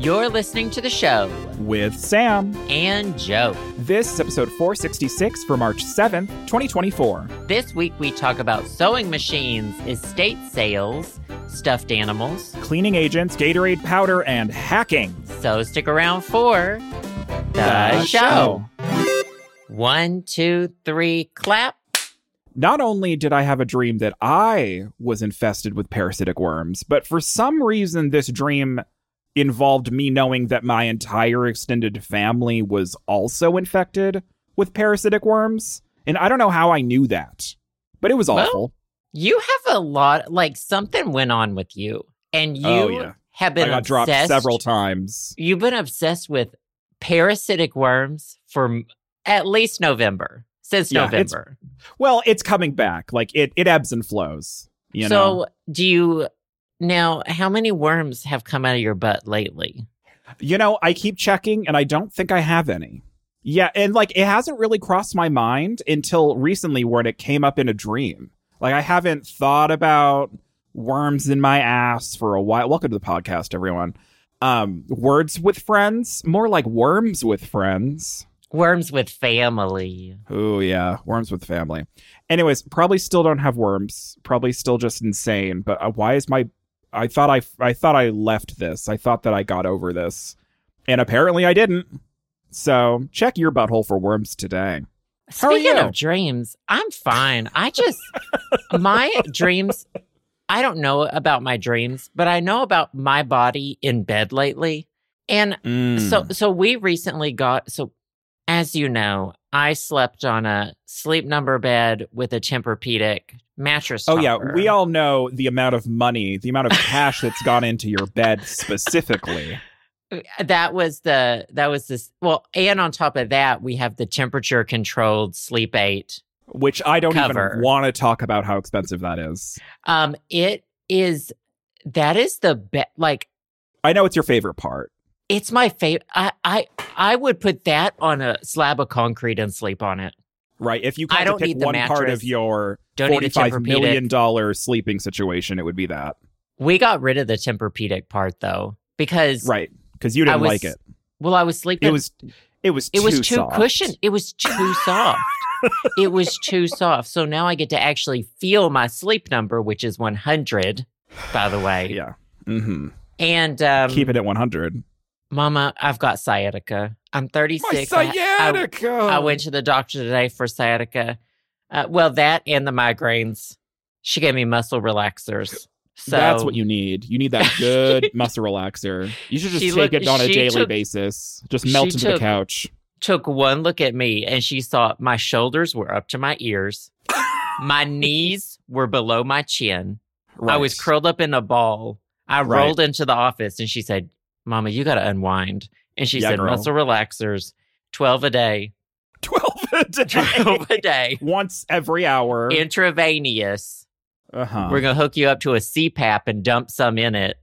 You're listening to the show with Sam and Joe. This is episode 466 for March 7th, 2024. This week we talk about sewing machines, estate sales, stuffed animals, cleaning agents, Gatorade powder, and hacking. So stick around for the show. 1, 2, 3, clap. Not only did I have a dream that I was infested with parasitic worms, but for some reason this dream involved me knowing that my entire extended family was also infected with parasitic worms. And I don't know how I knew that, but it was awful. You have a lot, like something went on with you. And you have been I got dropped several times. You've been obsessed with parasitic worms for at least November. Since November. It's coming back. Like, it ebbs and flows, you know? So, now, how many worms have come out of your butt lately? You know, I keep checking, and I don't think I have any. Yeah, and, it hasn't really crossed my mind until recently when it came up in a dream. I haven't thought about worms in my ass for a while. Welcome to the podcast, everyone. Words with friends? More like worms with friends. Worms with family. Oh, yeah. Worms with family. Anyways, probably still don't have worms. Probably still just insane. But why is my... I thought I left this. I thought that I got over this. And apparently I didn't. So check your butthole for worms today. Speaking of dreams, I'm fine. My dreams... I don't know about my dreams, but I know about my body in bed lately. And so we recently got... As you know, I slept on a Sleep Number bed with a Tempur-Pedic mattress topper. Oh, yeah. We all know the amount of money, the amount of cash that's gone into your bed specifically. That was this. Well, and on top of that, we have the temperature-controlled Sleep 8 which I don't cover. Even want to talk about how expensive that is. That is the best. I know it's your favorite part. It's my favorite. I would put that on a slab of concrete and sleep on it. Right. If you had to pick one part of your $45 million sleeping situation, it would be that. We got rid of the Tempur-Pedic part, though, because... Right. Because you didn't like it. Well, I was sleeping... It was too soft. Cushioned. It was too soft. It was too soft. So now I get to actually feel my sleep number, which is 100, by the way. Yeah. Mm-hmm. And... keep it at 100. Mama, I've got sciatica. I'm 36. My sciatica! I went to the doctor today for sciatica. That and the migraines. She gave me muscle relaxers. So that's what you need. You need that good muscle relaxer. You should just take it on a daily basis. Just melt into the couch. Took one look at me and she saw my shoulders were up to my ears. My knees were below my chin. Right. I was curled up in a ball. I rolled into the office and she said, Mama, you got to unwind. And she said, girl. Muscle relaxers, 12 a day. 12 a day? 12 a day. Once every hour. Intravenous. Uh-huh. We're going to hook you up to a CPAP and dump some in it.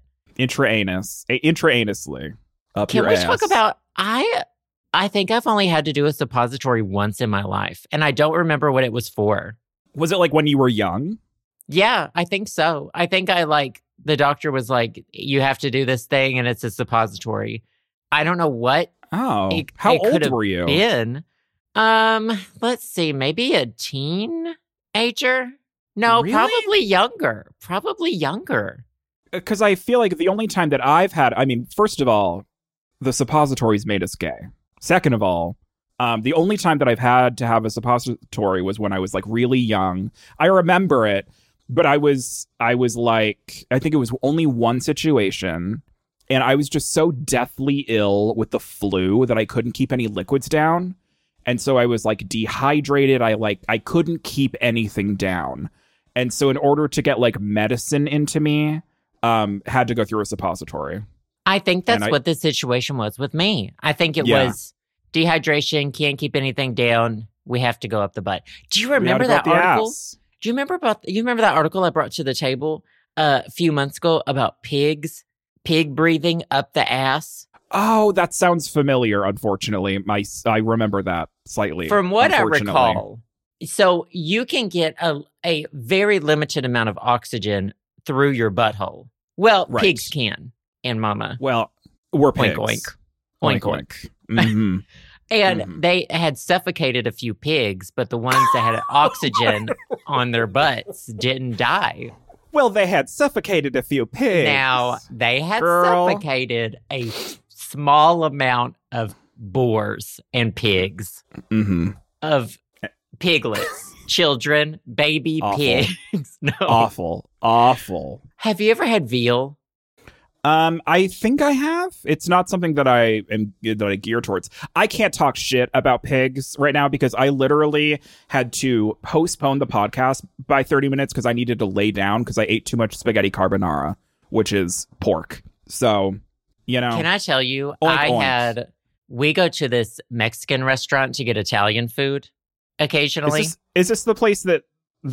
Intraneously. Up Can your we ass. talk about, I think I've only had to do a suppository once in my life. And I don't remember what it was for. Was it when you were young? Yeah, I think so. I think the doctor was like, you have to do this thing and it's a suppository. I don't know what. Oh, how old were you? Been. Let's see, maybe a teenager? No, really? Probably younger. Because I feel like the only time that I've had, first of all, the suppositories made us gay. Second of all, the only time that I've had to have a suppository was when I was really young. I remember it. But I was I think it was only one situation, and I was just so deathly ill with the flu that I couldn't keep any liquids down. And so I was dehydrated. I couldn't keep anything down. And so in order to get medicine into me, had to go through a suppository. I think that's what the situation was with me. I think it was dehydration, can't keep anything down. We have to go up the butt. Do you remember that article? Do you remember that article I brought to the table a few months ago about pig breathing up the ass? Oh, that sounds familiar, unfortunately. I remember that slightly. From what I recall. So you can get a very limited amount of oxygen through your butthole. Well, pigs can, and mama. Well, Were pigs. Oink, oink. Oink, oink. Mm-hmm. And they had suffocated a few pigs, but the ones that had oxygen on their butts didn't die. Well, they had suffocated a few pigs. Now, they had suffocated a small amount of boars and pigs. Mm-hmm. Of piglets, children, baby pigs. No. Awful. Have you ever had veal? I think I have. It's not something that I gear towards. I can't talk shit about pigs right now because I literally had to postpone the podcast by 30 minutes because I needed to lay down because I ate too much spaghetti carbonara, which is pork. So, Can I tell you, oink. We go to this Mexican restaurant to get Italian food occasionally. Is this the place that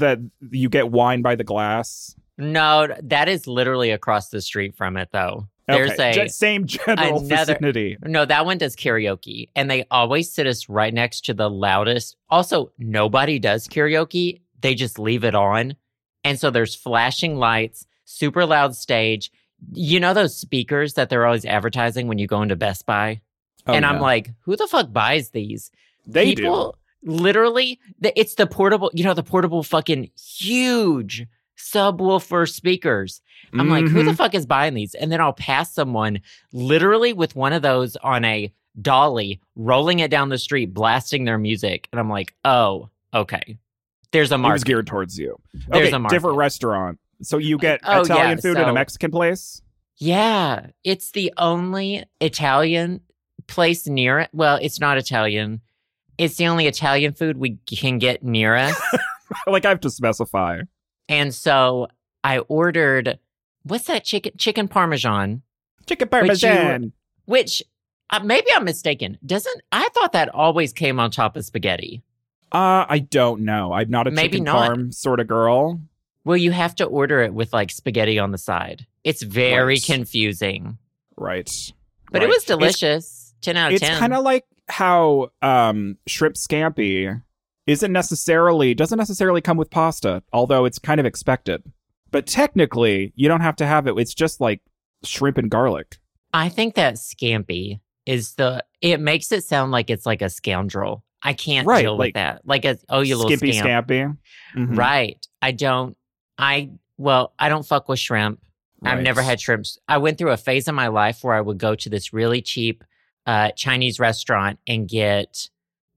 you get wine by the glass? No, that is literally across the street from it, though. Okay. There's same general vicinity. No, that one does karaoke, and they always sit us right next to the loudest. Also, nobody does karaoke. They just leave it on. And so there's flashing lights, super loud stage. You know those speakers that they're always advertising when you go into Best Buy? I'm like, who the fuck buys these? People, literally, it's the portable, the portable fucking huge subwoofer speakers. I'm like, who the fuck is buying these? And then I'll pass someone literally with one of those on a dolly, rolling it down the street, blasting their music. And I'm like, oh, okay. There's a market. It was geared towards you. There's a market. Different restaurant. So you get Italian food in a Mexican place? Yeah. It's the only Italian place near it. Well, it's not Italian. It's the only Italian food we can get near us. Like, I have to specify. And so I ordered, what's that chicken parmesan? Chicken parmesan. Which maybe I'm mistaken. I thought that always came on top of spaghetti. I don't know. I'm not a chicken parm sort of girl. Well, you have to order it with like spaghetti on the side. It's very confusing. Right. But it was delicious. 10 out of 10. It's kind of like how shrimp scampi doesn't necessarily come with pasta, although it's kind of expected. But technically, you don't have to have it. It's just like shrimp and garlic. I think that scampi it makes it sound like it's like a scoundrel. I can't deal with that. Like you little skimpy scamp. Scampi. Mm-hmm. Right. I don't fuck with shrimp. Right. I've never had shrimps. I went through a phase in my life where I would go to this really cheap Chinese restaurant and get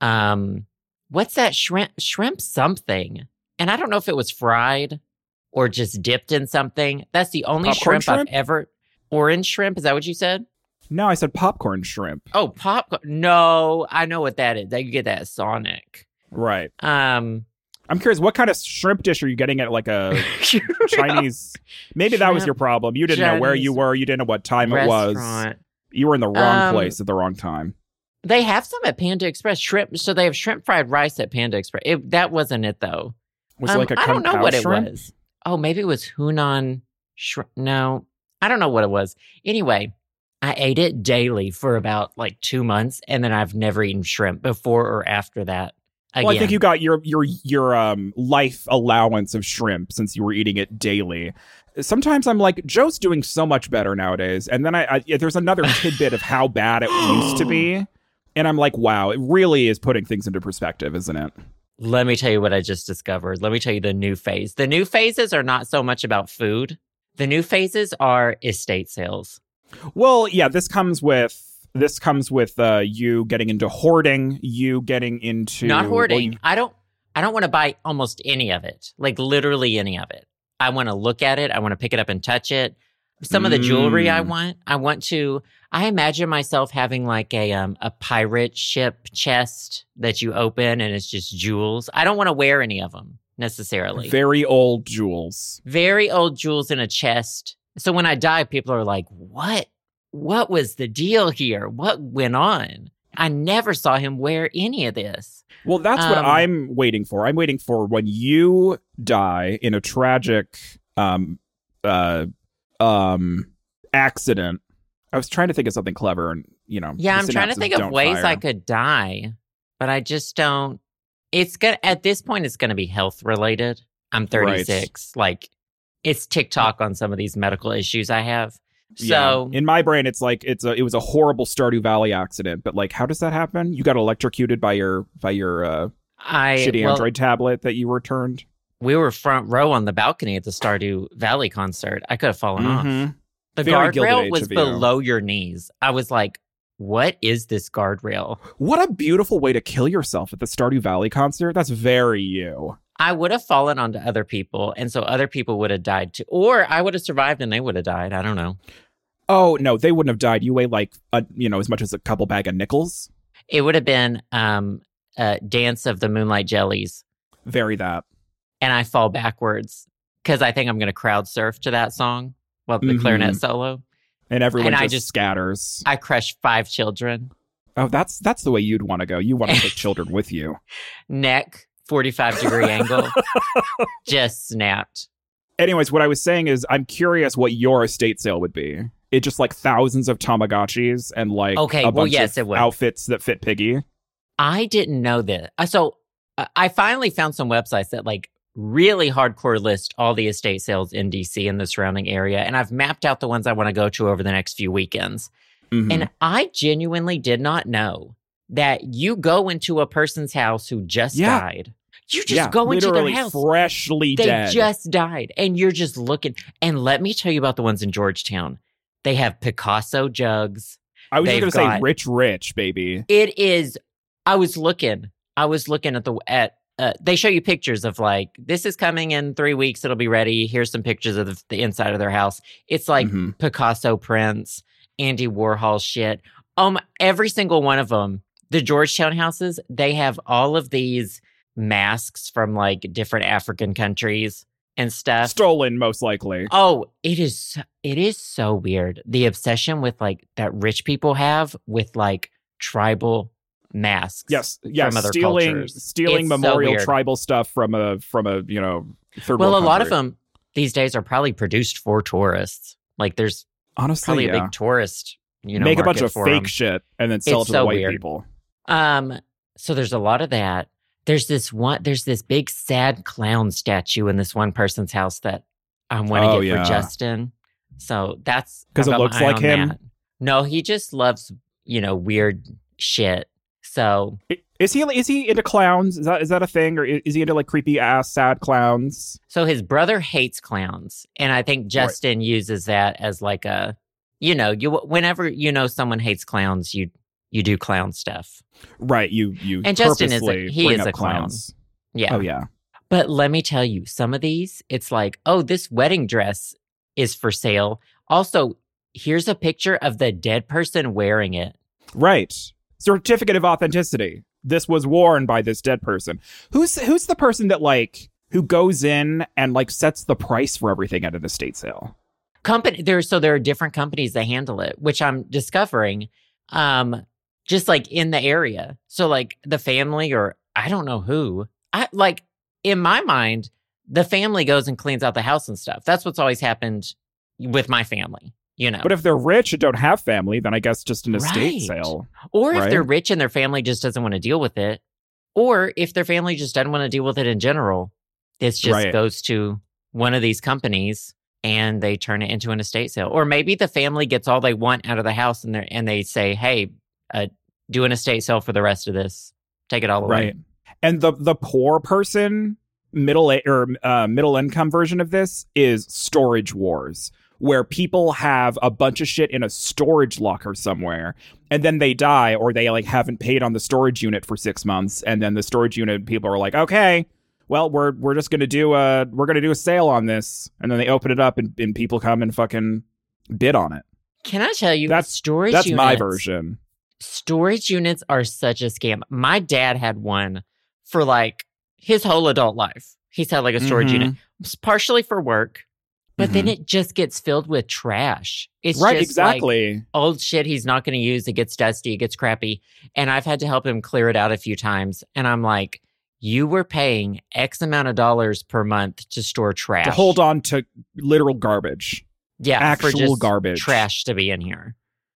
what's that shrimp something, and I don't know if it was fried or just dipped in something. That's the only shrimp I've ever. Orange shrimp, is that what you said? No, I said popcorn shrimp. Oh, popcorn. No, I know what that is. You get that at Sonic. Right. I'm curious, what kind of shrimp dish are you getting at, like a Chinese? Maybe that was your problem. You didn't know where you were. You didn't know what time restaurant. It was. You were in the wrong place at the wrong time. They have some at Panda Express. Shrimp. So they have shrimp fried rice at Panda Express. That wasn't it, though. Was it like a I don't know what shrimp? It was. Oh, maybe it was Hunan shrimp. No, I don't know what it was. Anyway, I ate it daily for about like 2 months, and then I've never eaten shrimp before or after that. Again. Well, I think you got your life allowance of shrimp since you were eating it daily. Sometimes I'm like, Joe's doing so much better nowadays, and then there's another tidbit of how bad it used to be, and I'm like, wow, it really is putting things into perspective, isn't it? Let me tell you what I just discovered. Let me tell you the new phase. The new phases are not so much about food. The new phases are estate sales. Well, yeah, this comes with you getting into hoarding, you getting into not hoarding. I don't want to buy almost any of it, like literally any of it. I want to look at it. I want to pick it up and touch it. Some of the jewelry I imagine myself having like a pirate ship chest that you open and it's just jewels. I don't want to wear any of them necessarily. Very old jewels. Very old jewels in a chest. So when I die, people are like, what? What was the deal here? What went on? I never saw him wear any of this. Well, that's what I'm waiting for. I'm waiting for when you die in a tragic accident. I was trying to think of something clever and, Yeah, I'm trying to think of ways I could die, but I just don't. At this point, it's going to be health related. I'm 36. Right. Like, it's TikTok on some of these medical issues I have. So in my brain, it's like it was a horrible Stardew Valley accident. But like, how does that happen? You got electrocuted by your shitty Android tablet that you returned. We were front row on the balcony at the Stardew Valley concert. I could have fallen off. The Very guardrail Gilded was Age of you. below your knees. I was like, what is this guardrail? What a beautiful way to kill yourself at the Stardew Valley concert. That's very you. I would have fallen onto other people, and so other people would have died too. Or I would have survived and they would have died. I don't know. Oh, no, they wouldn't have died. You weigh like, as much as a couple bag of nickels. It would have been Dance of the Moonlight Jellies. Very that. And I fall backwards because I think I'm going to crowd surf to that song while the clarinet solo. And everyone And just scatters. I crushed 5 children. Oh, that's the way you'd want to go. You want to take children with you. Neck, 45-degree angle, just snapped. Anyways, what I was saying is I'm curious what your estate sale would be. It just like thousands of Tamagotchis and like a bunch of outfits that fit Piggy. I didn't know this. So I finally found some websites that like really hardcore list all the estate sales in DC and the surrounding area. And I've mapped out the ones I want to go to over the next few weekends. And I genuinely did not know that you go into a person's house who just died. You just go into their house. Freshly dead. They just died. And you're just looking. And let me tell you about the ones in Georgetown. They have Picasso jugs. I was going to say rich, baby. It is. I was looking at they show you pictures of like, this is coming in 3 weeks. It'll be ready. Here's some pictures of the inside of their house. It's like Picasso prints, Andy Warhol shit. Every single one of them, the Georgetown houses, they have all of these masks from like different African countries and stuff. Stolen, most likely. Oh, it is so weird. The obsession with like that rich people have with like tribal masks. Yes, from other cultures. Stealing memorial tribal stuff from a third world country. A lot of them these days are probably produced for tourists. Like there's honestly probably a big tourist, make a bunch of fake shit and then sell it to the white people. So there's a lot of that. There's this big sad clown statue in this one person's house that I want to get for Justin. So that's because it looks like him. That. No, he just loves, weird shit. So is he into clowns? Is that a thing, or is he into like creepy ass sad clowns? So his brother hates clowns, and I think Justin uses that as like a, whenever someone hates clowns, you do clown stuff, right? You and Justin is he is a clown. Yeah. Oh yeah. But let me tell you, some of these, it's like, oh, this wedding dress is for sale. Also, here's a picture of the dead person wearing it. Right. Certificate of authenticity. This was worn by this dead person. Who's the person that like who goes in and like sets the price for everything at an estate sale? There are different companies that handle it, which I'm discovering, just like in the area. So like the family, or I don't know who. In my mind, the family goes and cleans out the house and stuff. That's what's always happened with my family. But if they're rich and don't have family, then I guess just an estate sale. Or if they're rich and their family just doesn't want to deal with it. Or if their family just doesn't want to deal with it in general. It just goes to one of these companies and they turn it into an estate sale. Or maybe the family gets all they want out of the house and they say, hey, do an estate sale for the rest of this. Take it all away. Right. And the poor person, middle income version of this is Storage Wars, where people have a bunch of shit in a storage locker somewhere, and then they die, or they like haven't paid on the storage unit for 6 months, and then the storage unit people are like, okay, well, we're just gonna do a sale on this, and then they open it up, and people come and fucking bid on it. Can I tell you, that's my version. Storage units are such a scam. My dad had one for like his whole adult life. He's had like a storage unit, partially for work. But then it just gets filled with trash. It's right, just exactly. Like old shit he's not going to use. It gets dusty. It gets crappy. And I've had to help him clear it out a few times. And I'm like, you were paying X amount of dollars per month to store trash. To hold on to literal garbage. Yeah. Actual for just garbage. Trash to be in here.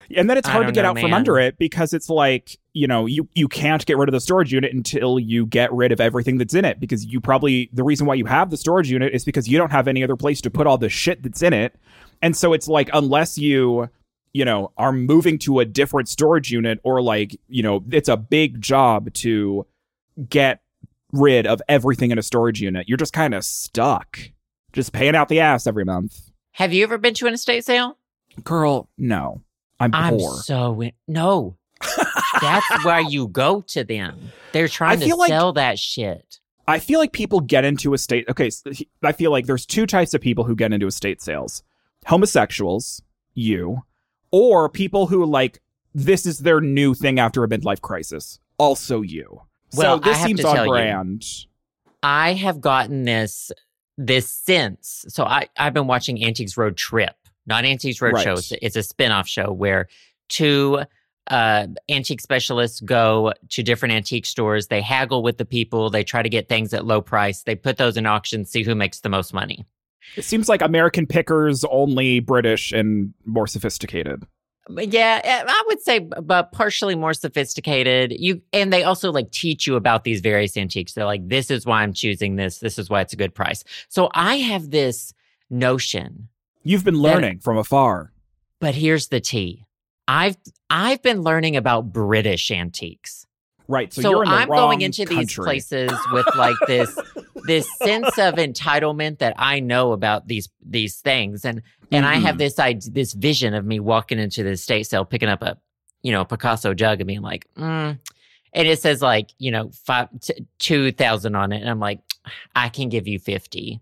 And then it's hard to get out from man. under it because it's like, you can't get rid of the storage unit until you get rid of everything that's in it, because the reason why you have the storage unit is because you don't have any other place to put all the shit that's in it. And so it's like, unless you are moving to a different storage unit, or like, it's a big job to get rid of everything in a storage unit, you're just kind of stuck, just paying out the ass every month. Have you ever been to an estate sale? Girl, no. I'm poor. No. That's why you go to them. They're trying to sell that shit. I feel like people get into estate. Okay, so I feel like there's two types of people who get into estate sales: homosexuals, you, or people who like this is their new thing after a midlife crisis. Also, you. Well, so this seems on brand. I have gotten this sense. So I've been watching Antiques Road Trip, not Antiques Road Show. It's a spinoff show where two antique specialists go to different antique stores. They haggle with the people. They try to get things at low price. They put those in auction, see who makes the most money. It seems like American Pickers, only British and more sophisticated. Yeah, I would say, but partially more sophisticated. And they also like teach you about these various antiques. They're like, this is why I'm choosing this. This is why it's a good price. So I have this notion. You've been learning from afar. But here's the tea. I've been learning about British antiques. Right. So you're in the I'm wrong going into country. These places with like this sense of entitlement that I know about these things. And I have this vision of me walking into the estate sale, picking up a Picasso jug and being like, and it says like, 2,000 on it. And I'm like, I can give you 50.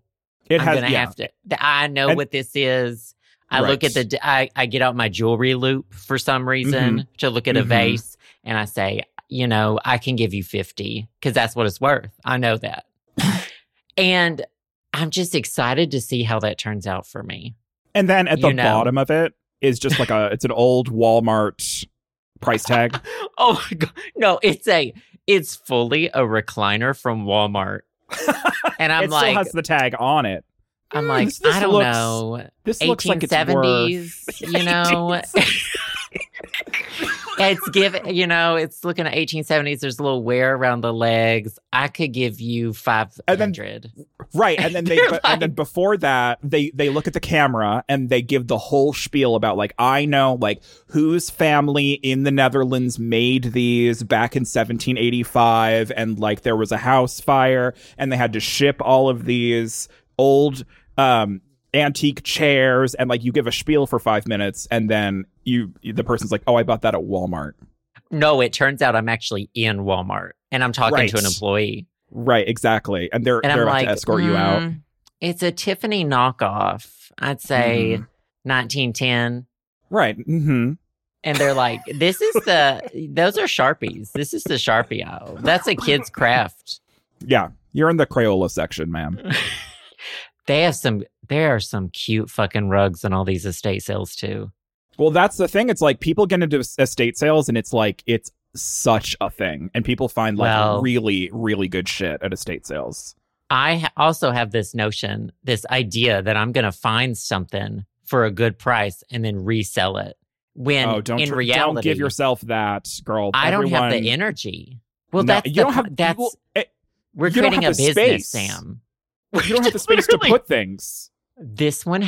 I know what this is. I look at I get out my jewelry loop for some reason to look at a vase, and I say, I can give you 50 because that's what it's worth. I know that. And I'm just excited to see how that turns out for me. And then at the bottom of it is just like it's an old Walmart price tag. Oh my God. No, it's fully a recliner from Walmart. And I'm like, it still has the tag on it. I'm like, I don't know. This looks like it's 1870s, It's it's looking at 1870s. There's a little wear around the legs. I could give you 500. Right. And then and then before that, they look at the camera and they give the whole spiel about like, I know like whose family in the Netherlands made these back in 1785. And like there was a house fire and they had to ship all of these old antique chairs, and like you give a spiel for 5 minutes and then the person's like, oh, I bought that at Walmart. No, it turns out I'm actually in Walmart and I'm talking to an employee. Right, exactly. And they're about to escort you out. It's a Tiffany knockoff. I'd say 1910. Right. Mm-hmm. And they're like, those are Sharpies. This is the Sharpie aisle. That's a kid's craft. Yeah. You're in the Crayola section, ma'am. There are some cute fucking rugs in all these estate sales too. Well, that's the thing. It's like people get into estate sales and it's like, it's such a thing. And people find like really, really good shit at estate sales. I also have this notion, this idea that I'm going to find something for a good price and then resell it. When in reality, don't give yourself that, girl. I don't have the energy. Well, we're creating a business, Sam. You don't have the space to put things. This one,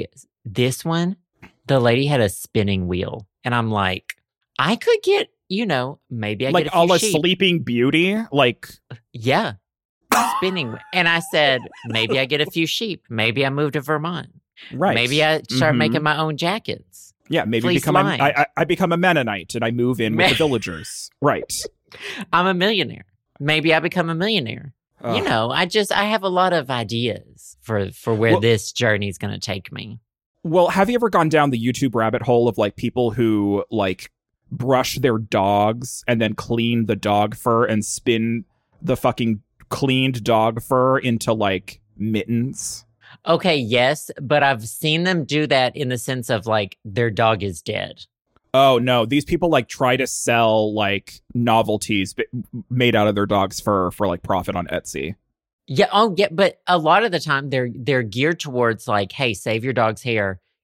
the lady had a spinning wheel. And I'm like, I could get, maybe I like get a few sheep. Sleeping Beauty? Like. Yeah. Spinning. And I said, maybe I get a few sheep. Maybe I move to Vermont. Right. Maybe I start making my own jackets. Yeah, maybe I become a Mennonite and I move in with the villagers. Right. I'm a millionaire. Maybe I become a millionaire. I have a lot of ideas for where this journey is going to take me. Well, have you ever gone down the YouTube rabbit hole of like people who like brush their dogs and then clean the dog fur and spin the fucking cleaned dog fur into like mittens? Okay, yes, but I've seen them do that in the sense of like their dog is dead. Oh, no. These people like try to sell like novelties made out of their dog's fur for like profit on Etsy. Yeah. Oh, yeah. But a lot of the time they're geared towards like, hey, save your dog's hair.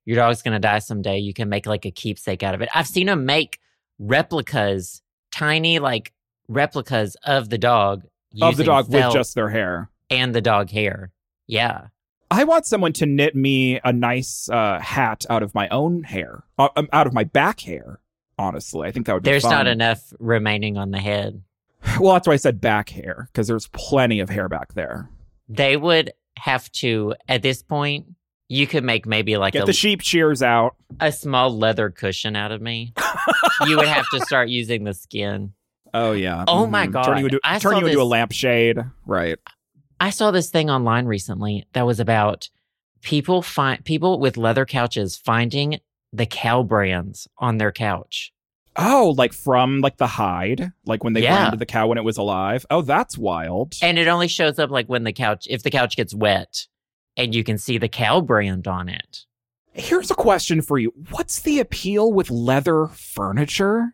your dog's going to die someday, you can make like a keepsake out of it. I've seen them make replicas, tiny like replicas of the dog. Of the dog with felt just their hair. and the dog hair. Yeah. I want someone to knit me a nice hat out of my own hair, out of my back hair. Honestly, I think that would be There's fun. not enough remaining on the head. Well, that's why I said back hair, because there's plenty of hair back there. They would have to, at this point, you could make maybe like Get the sheep shears out. a small leather cushion out of me. You would have to start using the skin. Oh, yeah. Oh, my Mhm. God. Turn you into this- a lampshade. Right. I saw this thing online recently that was about people with leather couches finding the cow brands on their couch. Oh, like from like the hide, like when they Yeah. branded the cow when it was alive. Oh, that's wild. And it only shows up like when if the couch gets wet and you can see the cow brand on it. Here's a question for you. What's the appeal with leather furniture?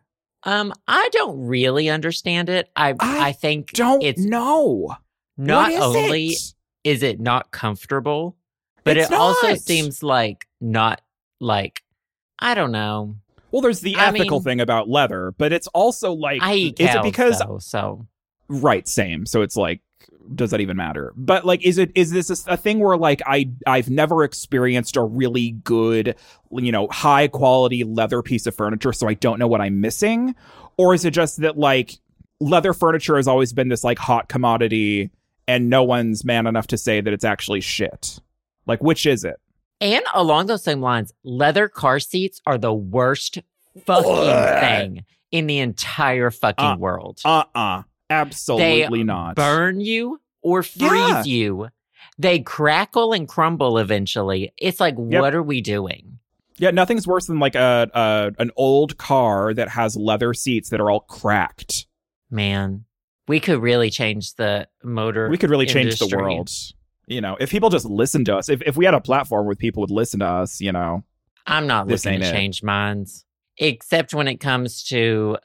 I don't really understand it. I think Don't it's know. not What is only it? is it not comfortable, but It's it also not. seems like not like, I don't know. Well, there's the I ethical mean- thing about leather, but it's also like, I eat is cows, it because though, so right, same. So it's like, does that even matter? But like, is this a thing where like I've never experienced a really good, high quality leather piece of furniture, so I don't know what I'm missing, or is it just that like leather furniture has always been this like hot commodity, and no one's man enough to say that it's actually shit? Like, which is it? And along those same lines, leather car seats are the worst fucking thing in the entire fucking world. Absolutely They not. burn you or freeze Yeah. you. They crackle and crumble eventually. It's like, Yep. what are we doing? Yeah, nothing's worse than like an old car that has leather seats that are all cracked. Man, we could really change the motor. We could really change the industry. world. If people just listen to us, if we had a platform where people would listen to us, I'm not This looking to ain't it. change minds, except when it comes to,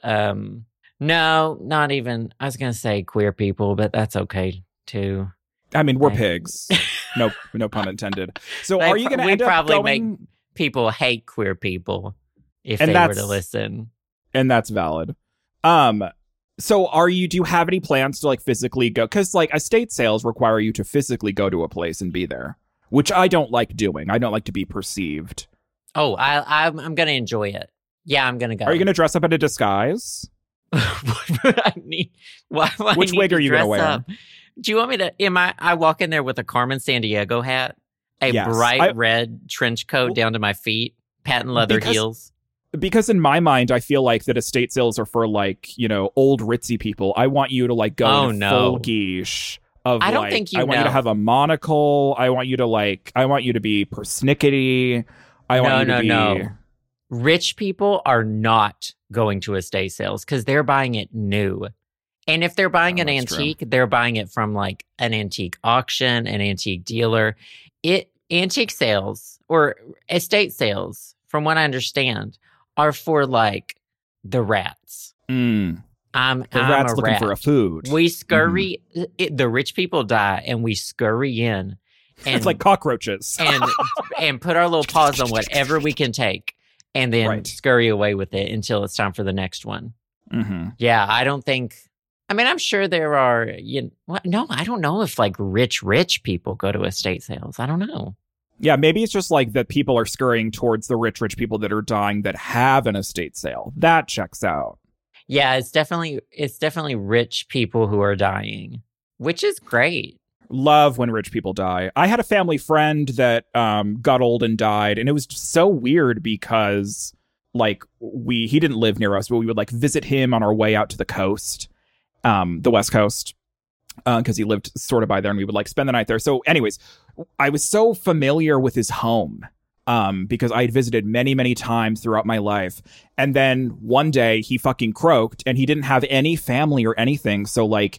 no, not even, I was going to say queer people, but that's okay too. I mean, we're Right. pigs. No pun intended. So They are you going to we'd end up probably going? People hate queer people if And they were that's- to listen. And that's valid. So do you have any plans to like physically go? Because like estate sales require you to physically go to a place and be there, which I don't like doing. I don't like to be perceived. Oh, I'm going to enjoy it. Yeah, I'm going to go. Are you going to dress up in a disguise? What would I need? Why do I Which need wig to are you gonna dress wear? up? Do you want me to? I walk in there with a Carmen Sandiego hat, a Yes. bright red trench coat down to my feet, patent leather Because- heels. Because in my mind, I feel like that estate sales are for like, old ritzy people. I want you to like go Oh, in no. full guiche of I don't like, think you I want you to know. have a monocle. I want you to be persnickety. I want you to be No. Rich people are not going to estate sales because they're buying it new. And if they're buying Oh, an that's true. antique, they're buying it from like an antique auction, an antique dealer. Antique sales or estate sales, from what I understand, are for like the rats. The I'm rat's a looking rat. for a food. We scurry. The rich people die, and we scurry in, and It's like cockroaches. and put our little paws on whatever we can take, and then Right. scurry away with it until it's time for the next one. hmm Yeah, I don't think. I mean, I'm sure there are. No, I don't know if like rich people go to estate sales. I don't know. Yeah, maybe it's just like that people are scurrying towards the rich people that are dying that have an estate sale. That checks out. Yeah, it's definitely rich people who are dying, which is great. Love when rich people die. I had a family friend that got old and died, and it was just so weird because like he didn't live near us, but we would like visit him on our way out to the coast, the West Coast, because he lived sort of by there, and we would like spend the night there. So anyways, I was so familiar with his home because I had visited many, many times throughout my life. And then one day he fucking croaked, and he didn't have any family or anything. So like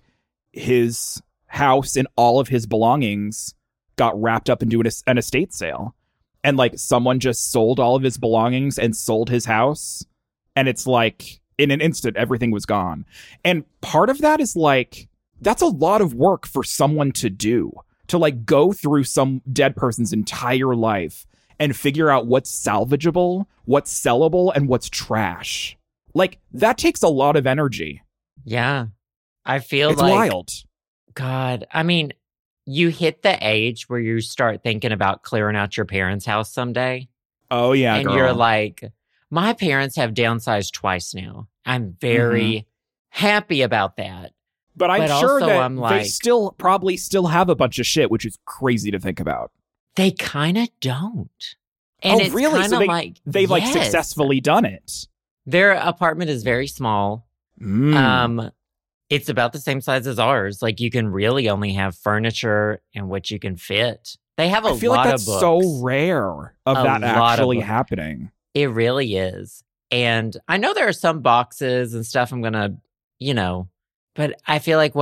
his house and all of his belongings got wrapped up into an estate sale. And like someone just sold all of his belongings and sold his house. And it's like in an instant, everything was gone. And part of that is like, that's a lot of work for someone to do, to like go through some dead person's entire life and figure out what's salvageable, what's sellable, and what's trash. Like, that takes a lot of energy. Yeah. I feel It's like, wild. God, I mean, you hit the age where you start thinking about clearing out your parents' house someday. Oh, yeah, And girl. you're like, my parents have downsized twice now. I'm very happy about that. But I'm sure also, that I'm they like, probably still have a bunch of shit, which is crazy to think about. they kind of don't. And it's really? kind So of like, they've like yes. successfully done it. Their apartment is very small. It's about the same size as ours. Like, you can really only have furniture and what you can fit. They have a lot of books. I feel like that's so rare of that actually happening. It really is. And I know there are some boxes and stuff I'm going to, but I feel like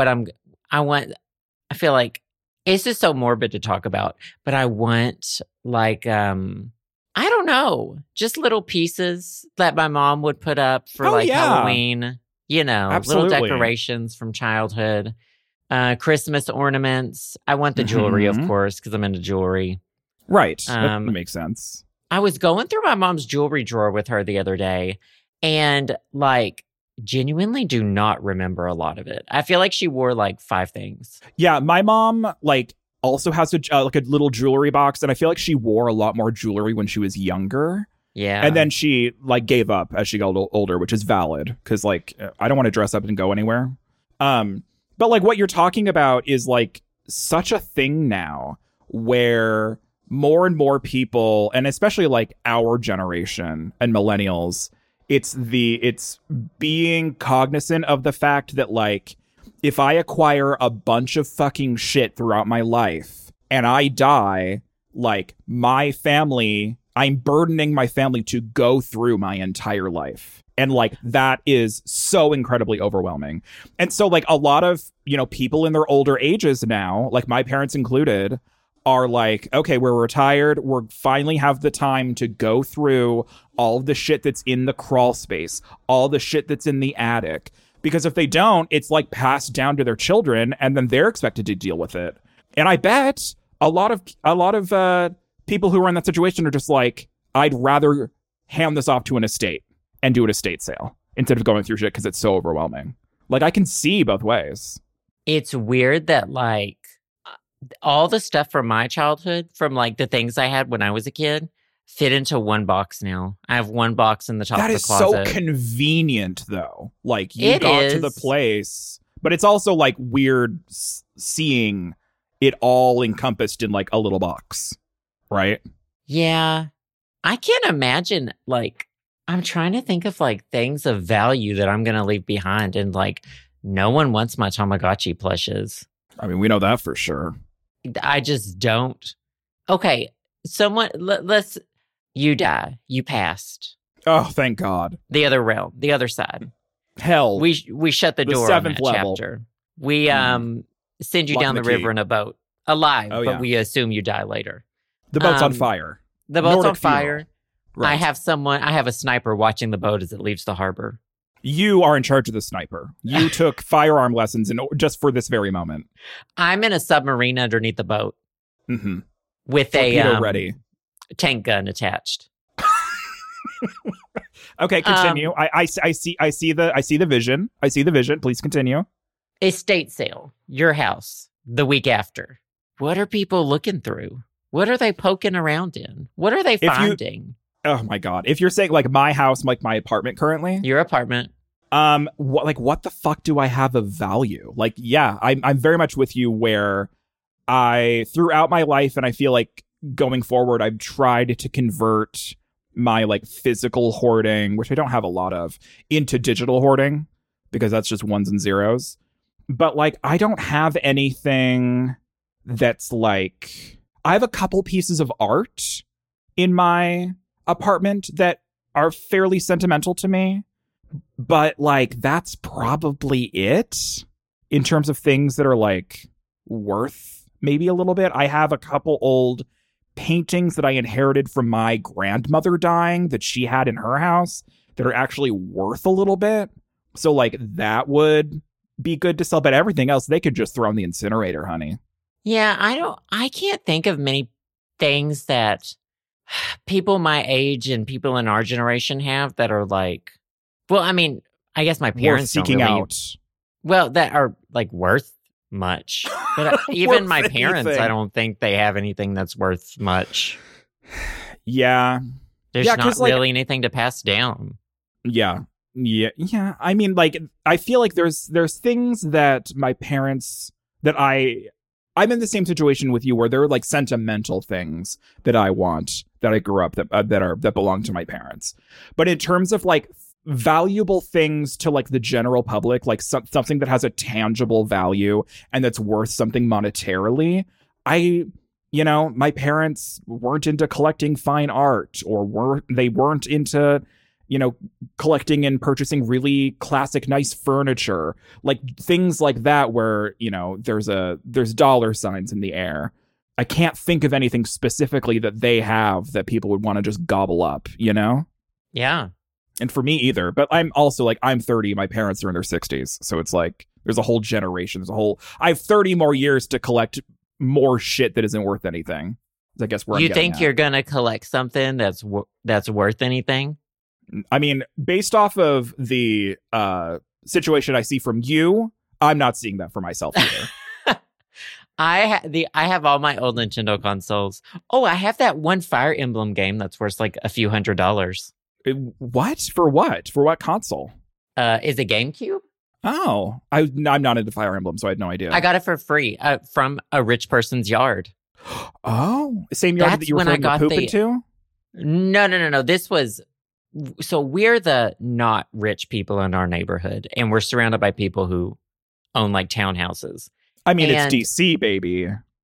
I feel like it's just so morbid to talk about, but I want like, I don't know, just little pieces that my mom would put up for Halloween, Absolutely. little decorations from childhood, Christmas ornaments. I want the jewelry, of course, because I'm into jewelry. Right. That makes sense. I was going through my mom's jewelry drawer with her the other day and like genuinely do not remember a lot of it. I feel like she wore like 5 things. Yeah, my mom like also has a little jewelry box, and I feel like she wore a lot more jewelry when she was younger. Yeah. And then she like gave up as she got older, which is valid because like I don't want to dress up and go anywhere. But like what you're talking about is like such a thing now where more and more people, and especially like our generation and millennials, it's being cognizant of the fact that like if I acquire a bunch of fucking shit throughout my life and I die, like my family, I'm burdening my family to go through my entire life. And like that is so incredibly overwhelming. And so like a lot of, people in their older ages now, like my parents included, are like, okay, we're retired. We're finally have the time to go through all of the shit that's in the crawl space, all the shit that's in the attic. Because if they don't, it's like passed down to their children and then they're expected to deal with it. And I bet a lot of people who are in that situation are just like, I'd rather hand this off to an estate and do an estate sale instead of going through shit because it's so overwhelming. Like I can see both ways. It's weird that like all the stuff from my childhood, from like the things I had when I was a kid, fit into one box now. I have one box in the top of the closet. That is so convenient, though. Like, you got to the place, but it's also, like, weird seeing it all encompassed in, like, a little box, right? Yeah. I can't imagine, like, I'm trying to think of, like, things of value that I'm going to leave behind, and, like, no one wants my Tamagotchi plushes. I mean, we know that for sure. I just don't. Okay, let's... You die. You passed. Oh, thank God. The other realm. The other side. Hell. We shut the door on that level. chapter. We send you down the river in a boat. Alive, but we assume you die later. The boat's on fire. The boat's on fire. Right. I have a sniper watching the boat as it leaves the harbor. You are in charge of the sniper. You took firearm lessons just for this very moment. I'm in a submarine underneath the boat. Mm-hmm. With torpedo ready. Tank gun attached. Okay, continue. I see the vision. I see the vision. Please continue. Estate sale. Your house. The week after. What are people looking through? What are they poking around in? What are they finding? Oh my God. If you're saying like my house, like my apartment currently. Your apartment. What the fuck do I have of value? Like, yeah, I'm very much with you where throughout my life, and I feel like going forward, I've tried to convert my like physical hoarding, which I don't have a lot of, into digital hoarding because that's just ones and zeros. But like, I don't have anything that's like, I have a couple pieces of art in my apartment that are fairly sentimental to me. But like, that's probably it in terms of things that are like worth maybe a little bit. I have a couple old paintings that I inherited from my grandmother dying that she had in her house that are actually worth a little bit. So like that would be good to sell, but everything else they could just throw in the incinerator, honey. Yeah, I can't think of many things that people my age and people in our generation have that are like, well, I mean, I guess my Worth parents don't seeking really, out. well, that are like worth much. But even Worth my parents, anything. I don't think they have anything that's worth much. Yeah. There's Yeah, not 'cause, like- really anything to pass down. Yeah. Yeah. I mean, like, I feel like there's things that my parents that I'm in the same situation with you where there are like sentimental things that I want that I grew up that belong to my parents. But in terms of like valuable things to like the general public, like something that has a tangible value and that's worth something monetarily, my parents weren't into collecting fine art, or weren't into, collecting and purchasing really classic, nice furniture, like things like that, where, there's dollar signs in the air. I can't think of anything specifically that they have that people would want to just gobble up, Yeah. And for me either. But I'm also like, I'm 30, my parents are in their 60s. So it's like, there's a whole generation. I have 30 more years to collect more shit that isn't worth anything. I guess where You I'm getting think at. you're going to collect something that's worth anything? I mean, based off of the situation I see from you, I'm not seeing that for myself either. I have all my old Nintendo consoles. Oh, I have that one Fire Emblem game that's worth like a few $100s. What? For what? For what console? Is it GameCube? Oh, I'm not into Fire Emblem, so I had no idea. I got it for free from a rich person's yard. Oh, same yard That's that you were when I throwing your got poop the- into? No. This was, so we're the not rich people in our neighborhood, and we're surrounded by people who own like townhouses. I mean, And- it's DC, baby.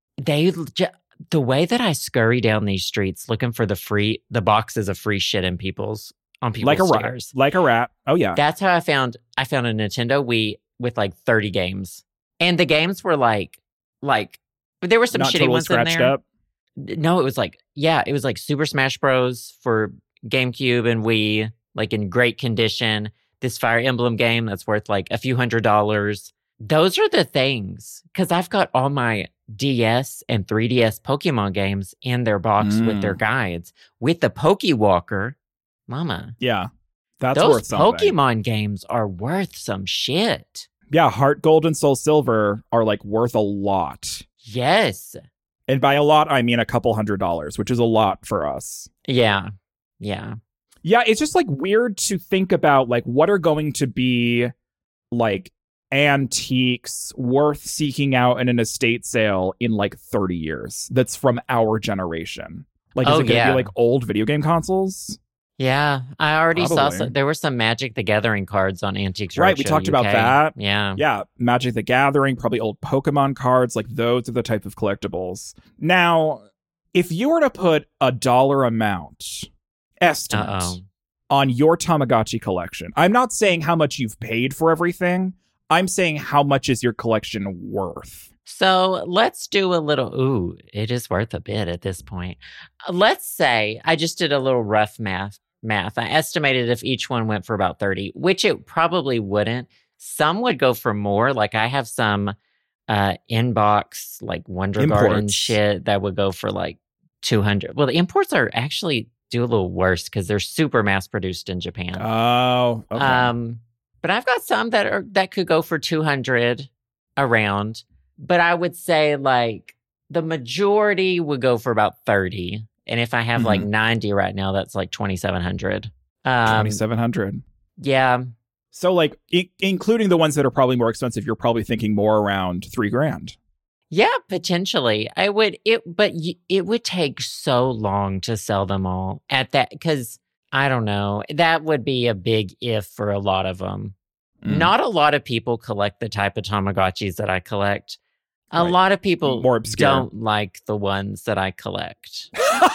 The way that I scurry down these streets looking for the boxes of free shit on people's Like a stairs. rat. Like a rat. Oh, yeah. That's how I found a Nintendo Wii with like 30 games. And the games were like there were some Not shitty totally ones in scratched there. up. No, it was like Super Smash Bros. For GameCube and Wii, like in great condition. This Fire Emblem game that's worth like a few $100s. Those are the things, because I've got all my DS and 3DS Pokemon games in their box with their guides. With the Pokewalker, mama. Yeah. That's Those worth something. Pokemon games are worth some shit. Yeah, Heart Gold and Soul Silver are like worth a lot. Yes. And by a lot, I mean a couple $100s, which is a lot for us. Yeah. Yeah. Yeah, it's just like weird to think about like what are going to be like antiques worth seeking out in an estate sale in like 30 years that's from our generation. Like, is it going to be like old video game consoles? Yeah, I already saw Probably. there were some Magic the Gathering cards on Antiques Roadshow. Right, we talked about UK. that. Yeah. Yeah, Magic the Gathering, probably old Pokemon cards, like those are the type of collectibles. Now, if you were to put a dollar amount estimate on your Tamagotchi collection, I'm not saying how much you've paid for everything. I'm saying how much is your collection worth? So let's do a little, it is worth a bit at this point. Let's say I just did a little rough math. I estimated if each one went for about 30, which it probably wouldn't. Some would go for more. Like I have some inbox, like Wonder Garden Imports. shit that would go for like 200. Well, the imports are actually do a little worse because they're super mass produced in Japan. Oh, okay. But I've got some that could go for 200 around. But I would say like the majority would go for about 30. And if I have like 90 right now, that's like 2,700. 2,700. Yeah. So like including the ones that are probably more expensive, you're probably thinking more around $3,000. Yeah, potentially. It would take so long to sell them all at that, because I don't know. That would be a big if for a lot of them. Not a lot of people collect the type of Tamagotchis that I collect. A lot of people More obscure. don't like the ones that I collect.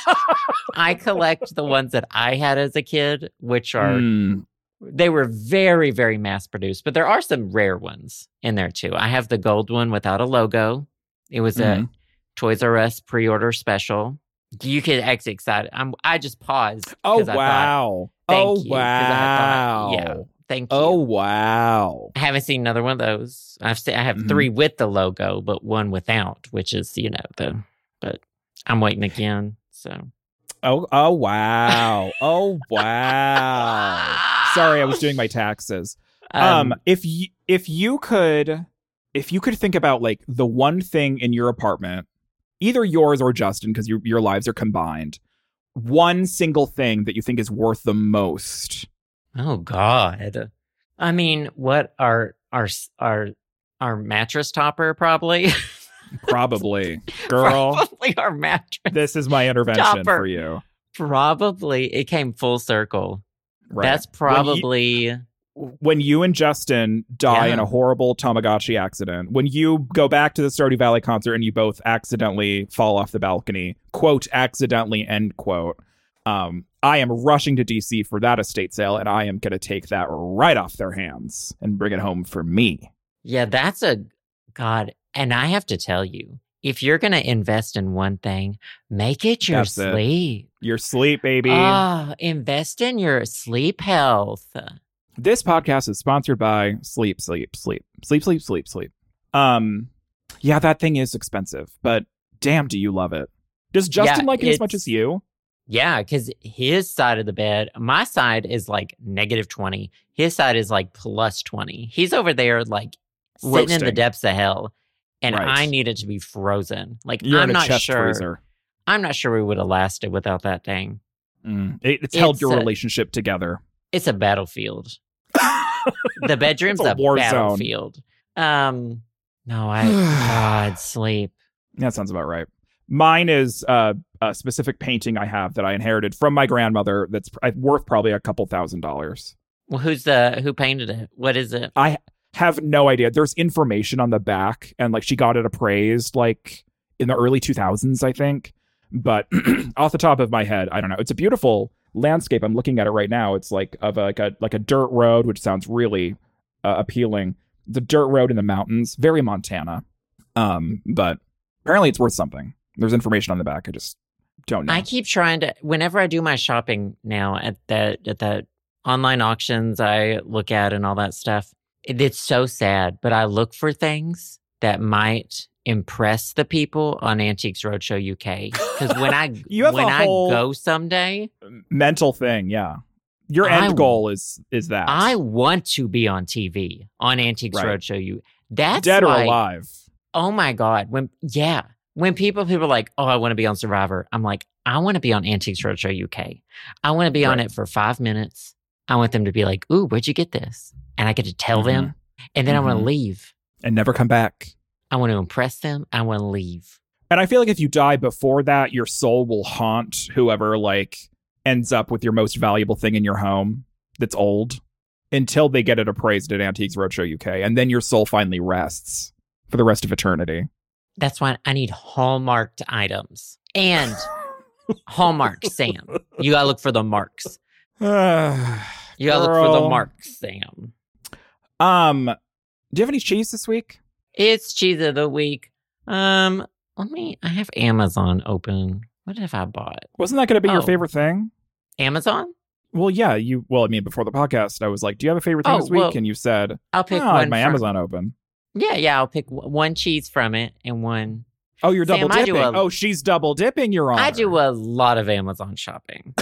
I collect the ones that I had as a kid, which are, they were very, very mass produced, but there are some rare ones in there too. I have the gold one without a logo. It was a Toys R Us pre-order special. You could get excited. I just paused. Oh, 'cause I wow. thought, thank Oh, you, 'cause I thought, yeah, thank you. Oh, wow. I haven't seen another one of those. I have 3 with the logo, but 1 without, which is, but I'm waiting again. So Oh wow. Oh wow. Sorry, I was doing my taxes. If you could think about like the one thing in your apartment, either yours or Justin, because your lives are combined, one single thing that you think is worth the most. Oh God. I mean, what our mattress topper probably. Probably. Girl. Probably our mattress. This is my intervention topper. for you. Probably. It came full circle. Right. That's probably when you and Justin die in a horrible Tamagotchi accident, when you go back to the Stardew Valley concert and you both accidentally fall off the balcony, quote, accidentally, end quote, I am rushing to DC for that estate sale, and I am going to take that right off their hands and bring it home for me. Yeah, that's God. And I have to tell you, if you're going to invest in one thing, make it your sleep. Your sleep, baby. Invest in your sleep health. This podcast is sponsored by Sleep. Yeah, that thing is expensive, but damn, do you love it. Does Justin like it as much as you? Yeah, because his side of the bed, my side is like -20. His side is like +20. He's over there like sitting in the depths of hell. And I need it to be frozen. Like, You're I'm in a not chest sure. freezer. I'm not sure we would have lasted without that thing. It's held your relationship together. It's a battlefield. The bedroom's a war battlefield. God, sleep. That sounds about right. Mine is a specific painting I have that I inherited from my grandmother that's worth probably a couple $1,000s. Well, who painted it? What is it? I have no idea. There's information on the back, and like she got it appraised like in the early 2000s, I think. But off the top of my head, I don't know. It's a beautiful landscape. I'm looking at it right now. It's like a dirt road, which sounds really appealing. The dirt road in the mountains, very Montana. But apparently it's worth something. There's information on the back. I just don't know. I keep trying to, whenever I do my shopping now at the online auctions I look at and all that stuff, it's so sad, but I look for things that might impress the people on Antiques Roadshow UK. Because when I go someday, mental thing, yeah. Your end goal is that I want to be on TV on Antiques Roadshow UK. That's dead or alive. Oh my God! When people are like, oh, I want to be on Survivor. I'm like, I want to be on Antiques Roadshow UK. I want to be on it for 5 minutes. I want them to be like, ooh, where'd you get this? And I get to tell them, and then I want to leave. And never come back. I want to impress them. I want to leave. And I feel like if you die before that, your soul will haunt whoever like ends up with your most valuable thing in your home that's old until they get it appraised at Antiques Roadshow UK. And then your soul finally rests for the rest of eternity. That's why I need hallmarked items. And Hallmark, Sam. You got to look for the marks. You got to look for the marks, Sam. Do you have any cheese this week? It's cheese of the week. I have Amazon open. What have I bought? Wasn't that going to be your favorite thing? Amazon? Well, yeah. Before the podcast, I was like, do you have a favorite thing this week? And you said, I'll pick one. I had my Amazon open. Yeah. I'll pick one cheese from it and one. Oh, you're double dipping. She's double dipping, Your Honor. I do a lot of Amazon shopping.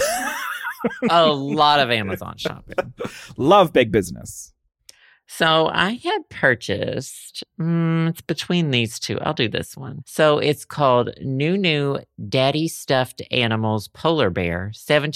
A lot of Amazon shopping. Love big business. So I had purchased, it's between these two. I'll do this one. So it's called New Daddy Stuffed Animals Polar Bear,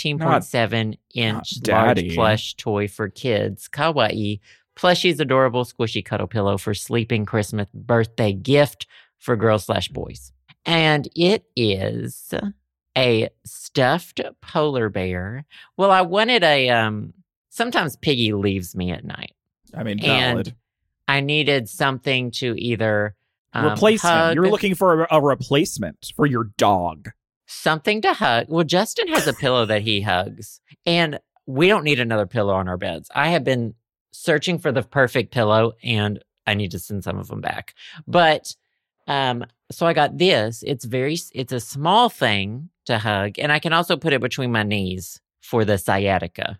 17.7-inch large plush toy for kids. Kawaii. Plushie's adorable squishy cuddle pillow for sleeping Christmas birthday gift for girls/boys. And it is a stuffed polar bear. Well, I wanted sometimes Piggy leaves me at night. I mean, valid. And I needed something to either replace him. You're looking for a replacement for your dog. Something to hug. Well, Justin has a pillow that he hugs, and we don't need another pillow on our beds. I have been searching for the perfect pillow, and I need to send some of them back. But so I got this. It's a small thing to hug, and I can also put it between my knees for the sciatica.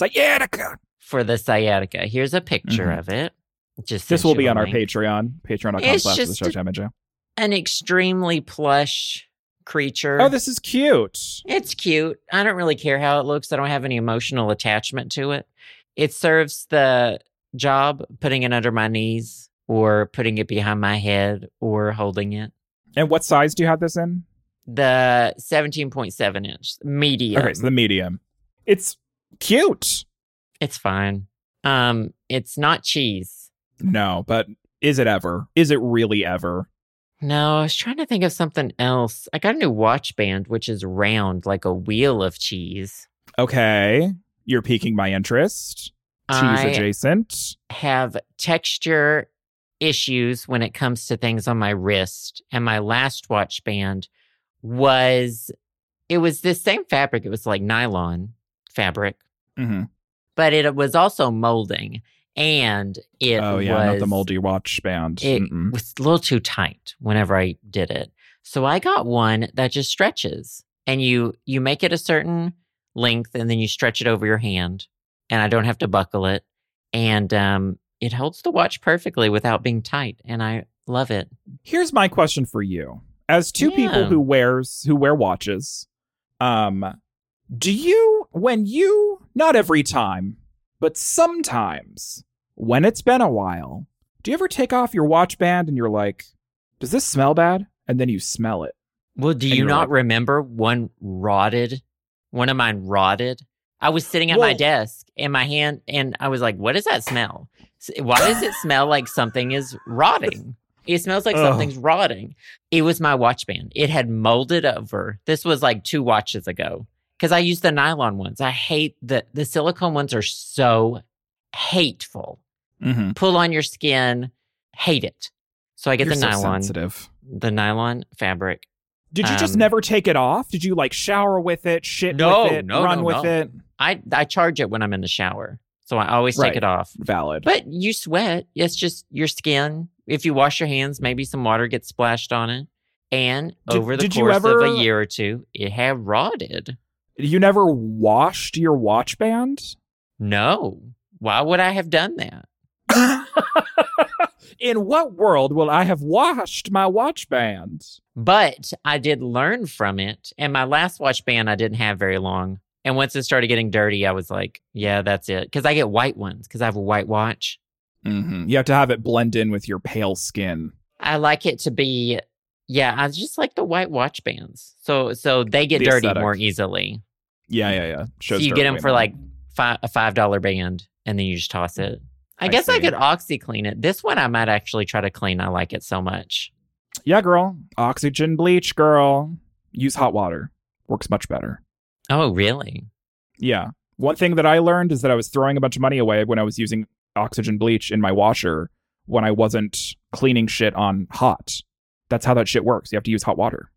Here's a picture of it. This will be on our Patreon. Patreon.com/theshowtimeajo. An extremely plush creature. Oh, this is cute. It's cute. I don't really care how it looks. I don't have any emotional attachment to it. It serves the job putting it under my knees or putting it behind my head or holding it. And what size do you have this in? The 17.7 inch medium. Okay, so the medium. It's cute. It's fine. It's not cheese. No, but is it ever? Is it really ever? No, I was trying to think of something else. I got a new watch band, which is round like a wheel of cheese. Okay. You're piquing my interest. Cheese adjacent. Have texture issues when it comes to things on my wrist. And my last watch band was this same fabric. It was like nylon fabric. Mm-hmm. But it was also molding. And it not the moldy watch band. It was a little too tight whenever I did it. So I got one that just stretches. And you make it a certain length and then you stretch it over your hand. And I don't have to buckle it. And it holds the watch perfectly without being tight. And I love it. Here's my question for you. As two people who wear watches, do you, not every time, but sometimes, when it's been a while, do you ever take off your watch band and you're like, does this smell bad? And then you smell it. Well, do you not remember one of mine rotted? I was sitting at my desk in my hand and I was like, what does that smell? Why does it smell like something is rotting? It smells like something's rotting. It was my watch band. It had molded over. This was like 2 watches ago because I used the nylon ones. I hate the silicone ones are so hateful. Mm-hmm. Pull on your skin, hate it. So I get the nylon. Sensitive. The nylon fabric. Did you just never take it off? Did you like shower with it, with it, run with it? I charge it when I'm in the shower. So I always take it off. Valid. But you sweat. It's just your skin. If you wash your hands, maybe some water gets splashed on it. And over the course of a year or two, it had rotted. You never washed your watch band? No. Why would I have done that? In what world will I have washed my watch band? But I did learn from it. And my last watch band I didn't have very long. And once it started getting dirty, I was like, yeah, that's it. Because I get white ones because I have a white watch. Mm-hmm. You have to have it blend in with your pale skin. I like it to be, I just like the white watch bands. So they get dirty aesthetic. More easily. Yeah. So you get them for like a $5 band and then you just toss it. I guess I could OxiClean it. This one I might actually try to clean. I like it so much. Yeah, girl. Oxygen bleach, girl. Use hot water. Works much better. Oh, really? Yeah. One thing that I learned is that I was throwing a bunch of money away when I was using oxygen bleach in my washer when I wasn't cleaning shit on hot. That's how that shit works. You have to use hot water.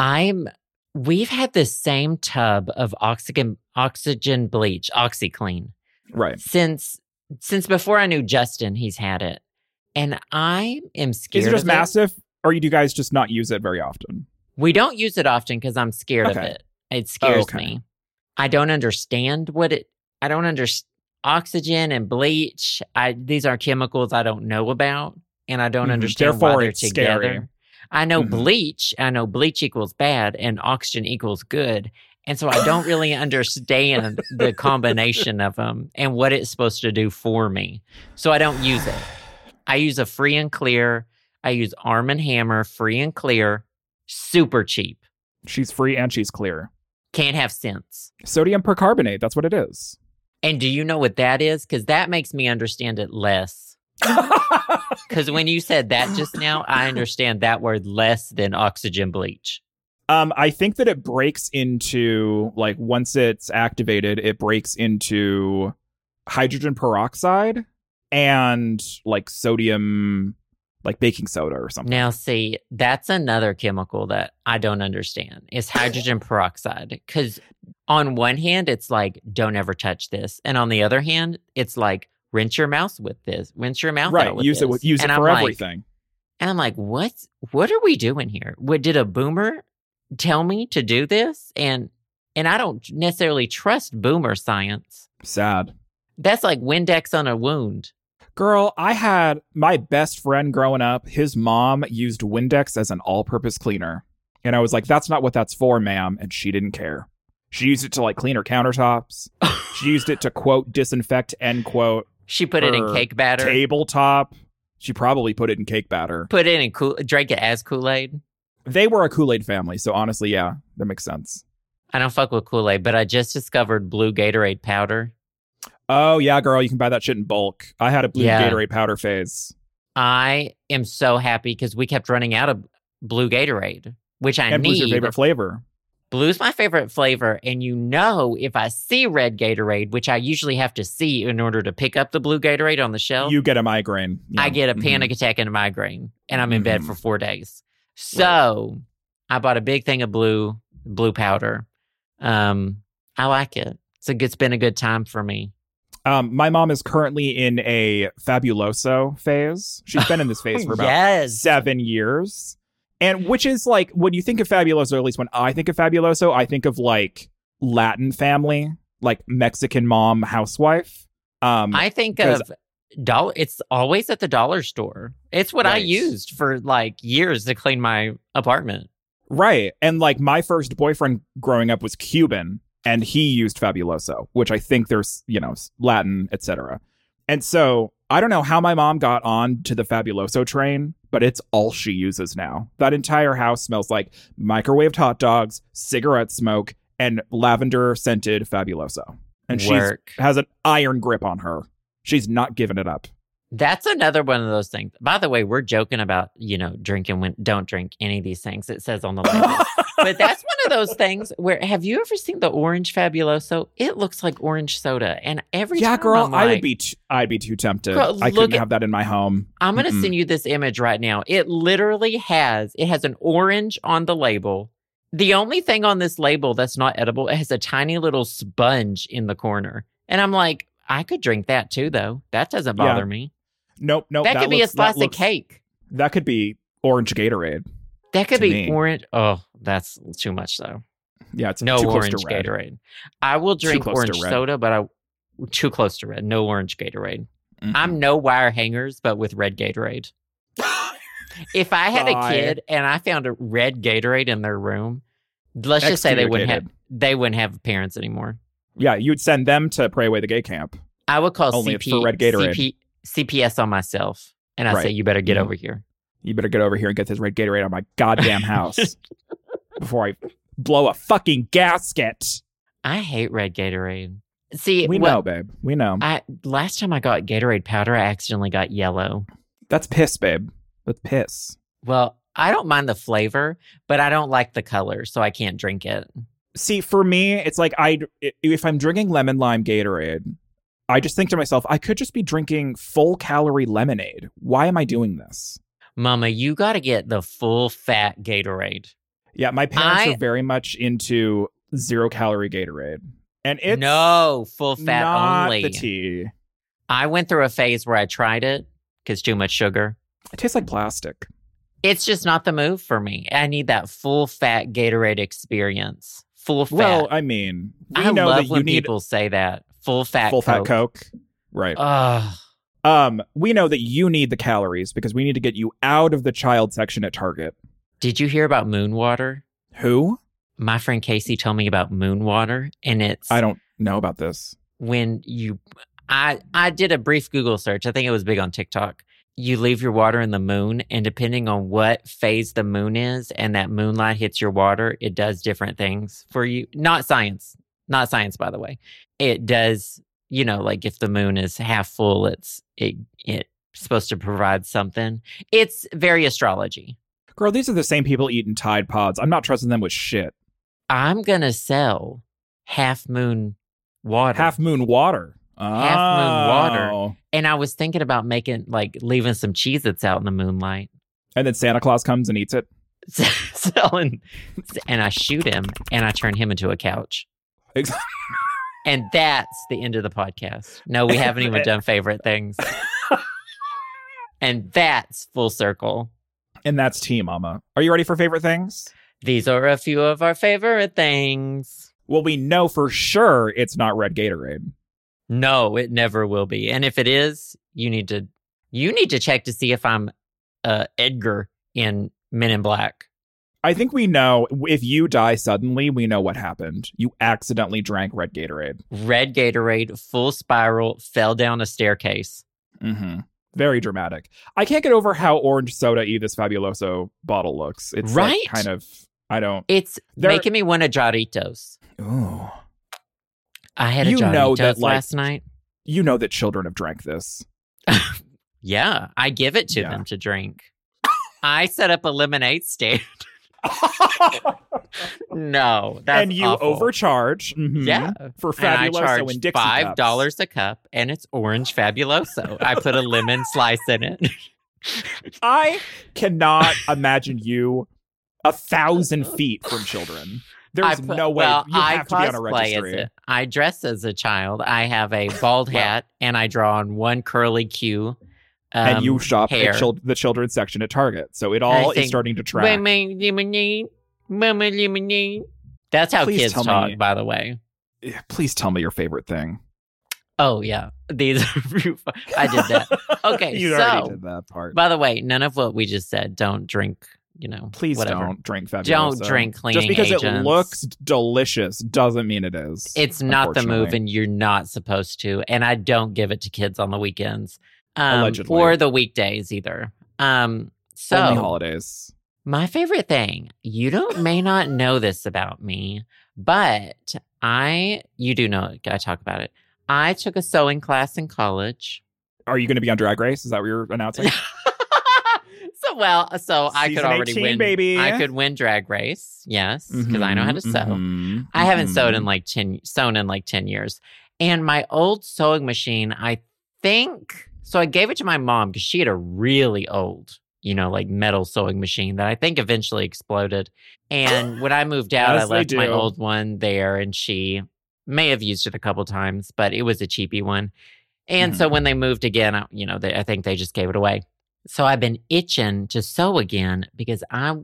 We've had the same tub of oxygen bleach, OxiClean. Right. Since before I knew Justin, he's had it. And I am scared of it. Is it just massive, or do you guys just not use it very often? We don't use it often because I'm scared of it. It scares me. I don't understand I don't understand. Oxygen and bleach, these are chemicals I don't know about, and I don't understand why they're together. Scary. I know bleach equals bad, and oxygen equals good. And so I don't really understand the combination of them and what it's supposed to do for me. So I don't use it. I use a Free and Clear. I use Arm & Hammer, Free and Clear, super cheap. She's free and she's clear. Can't have sense. Sodium percarbonate, that's what it is. And do you know what that is? Because that makes me understand it less. Because when you said that just now, I understand that word less than oxygen bleach. I think that it breaks into, like, once it's activated, it breaks into hydrogen peroxide and, like, sodium, like baking soda or something. Now, see, that's another chemical that I don't understand. It's hydrogen peroxide. Because on one hand, it's like, don't ever touch this. And on the other hand, it's like, rinse your mouth with this. Rinse your mouth out with use this. Use it for everything. And I'm like, what are we doing here? Did a boomer tell me to do this? And I don't necessarily trust boomer science. Sad. That's like Windex on a wound. Girl, I had my best friend growing up. His mom used Windex as an all-purpose cleaner. And I was like, that's not what that's for, ma'am. And she didn't care. She used it to like clean her countertops. She used it to quote disinfect, end quote. She put it in cake batter. Tabletop. She probably put it in cake batter. Put it in drank it as Kool-Aid. They were a Kool-Aid family, so honestly, yeah, that makes sense. I don't fuck with Kool-Aid, but I just discovered blue Gatorade powder. Oh yeah, girl, you can buy that shit in bulk. I had a blue Gatorade powder phase. I am so happy because we kept running out of blue Gatorade, which I need. And blue's your favorite flavor. Blue's my favorite flavor, and if I see red Gatorade, which I usually have to see in order to pick up the blue Gatorade on the shelf, you get a migraine. Yeah. I get a panic attack and a migraine, and I'm in bed for 4 days. So I bought a big thing of blue powder. I like it. It's been a good time for me. My mom is currently in a Fabuloso phase. She's been in this phase for about 7 years. And which is like, when you think of Fabuloso, or at least when I think of Fabuloso, I think of like Latin family, like Mexican mom housewife. I think of it's always at the dollar store. It's what I used for like years to clean my apartment. Right. And like my first boyfriend growing up was Cuban, and he used Fabuloso, which I think there's, Latin, etc. And so I don't know how my mom got on to the Fabuloso train, but it's all she uses now. That entire house smells like microwaved hot dogs, cigarette smoke, and lavender-scented Fabuloso. And she has an iron grip on her. She's not giving it up. That's another one of those things. By the way, we're joking about, drinking when don't drink any of these things. It says on the label. But that's one of those things where, have you ever seen the orange Fabuloso? It looks like orange soda. And every time girl, I'm like, I'd be too tempted. Girl, I couldn't have that in my home. I'm going to send you this image right now. It literally has an orange on the label. The only thing on this label that's not edible, it has a tiny little sponge in the corner. And I'm like, I could drink that too, though. That doesn't bother me. Nope. That could be a slice of cake. That could be orange Gatorade. That could be orange. Oh, that's too much, though. Yeah, it's no too orange close to red. Gatorade. I will drink orange soda, but too close to red. No orange Gatorade. Mm-hmm. I'm no wire hangers, but with red Gatorade. If I had a kid and I found a red Gatorade in their room, let's just say they wouldn't have parents anymore. Yeah, you'd send them to Pray Away the Gay Camp. I would call for red Gatorade. CPS on myself, and I say, you better get over here. You better get over here and get this red Gatorade out of my goddamn house before I blow a fucking gasket. I hate red Gatorade. See, we know, babe. We know. Last time I got Gatorade powder, I accidentally got yellow. That's piss, babe. That's piss. Well, I don't mind the flavor, but I don't like the color, so I can't drink it. See, for me, it's like if I'm drinking lemon lime Gatorade, I just think to myself, I could just be drinking full calorie lemonade. Why am I doing this? Mama, you got to get the full fat Gatorade. Yeah, my parents are very much into 0 calorie Gatorade. And it's no full fat not only. The tea. I went through a phase where I tried it because too much sugar. It tastes like plastic. It's just not the move for me. I need that full fat Gatorade experience. Full fat. Well, I mean, I love when people say that. Full fat Coke. Right. We know that you need the calories because we need to get you out of the child section at Target. Did you hear about moon water? Who? My friend Casey told me about moon water, and I don't know about this. When I did a brief Google search. I think it was big on TikTok. You leave your water in the moon, and depending on what phase the moon is and that moonlight hits your water, it does different things for you. Not science, by the way. It does, like if the moon is half full, it's supposed to provide something. It's very astrology. Girl, these are the same people eating Tide Pods. I'm not trusting them with shit. I'm going to sell half moon water. Half moon water. Half moon water. And I was thinking about leaving some Cheez-Its out in the moonlight. And then Santa Claus comes and eats it. And I shoot him and I turn him into a couch. Exactly. And that's the end of the podcast. No, we haven't even done favorite things. And that's full circle. And that's tea, mama. Are you ready for favorite things? These are a few of our favorite things. Well, we know for sure it's not red Gatorade. No, it never will be. And if it is, you need to check to see if I'm Edgar in Men in Black. I think we know if you die suddenly, we know what happened. You accidentally drank red Gatorade. Red Gatorade, full spiral, fell down a staircase. Mm-hmm. Very dramatic. I can't get over how orange soda Evis Fabuloso bottle looks. It's right? Like kind of, I don't. It's making me want a Jarritos. Ooh. I had a Jarritos last night. You know that children have drank this. Yeah, I give it to them to drink. I set up a lemonade stand. No, that's and you awful. Overcharge. Yeah, for Fabuloso and Dixie $5 cups. a cup, and it's orange Fabuloso. I put a lemon slice in it. I cannot imagine you 1,000 feet from children. There's no way. Well, you have to be on a cosplay registry. as it. I dress as a child. I have a bald hat, and I draw on one curly Q. And you shop hair. at the children's section at Target. So it all is starting to track. Lemonade, Mama lemonade. That's how Please kids tell talk, me. by the way. Please tell me your favorite thing. Oh, yeah. These I did that. Okay, You already did that part. By the way, none of what we just said. Don't drink, Please whatever. don't drink Fabuloso. Don't drink cleaning Just because agents. it looks delicious doesn't mean it is. It's not the move, and you're not supposed to. And I don't give it to kids on the weekends. Allegedly. Or the weekdays either. Only holidays. My favorite thing, may not know this about me, but you do know it. I talk about it. I took a sewing class in college. Are you going to be on Drag Race? Is that what you're announcing? So I could already 18, win. Baby. I could win Drag Race, yes, because I know how to sew. I haven't sewn in like 10 years. And my old sewing machine, I think, so I gave it to my mom because she had a really old, like metal sewing machine that I think eventually exploded. And when I moved out, I left my old one there, and she may have used it a couple times, but it was a cheapy one. And so when they moved again, I think they just gave it away. So I've been itching to sew again because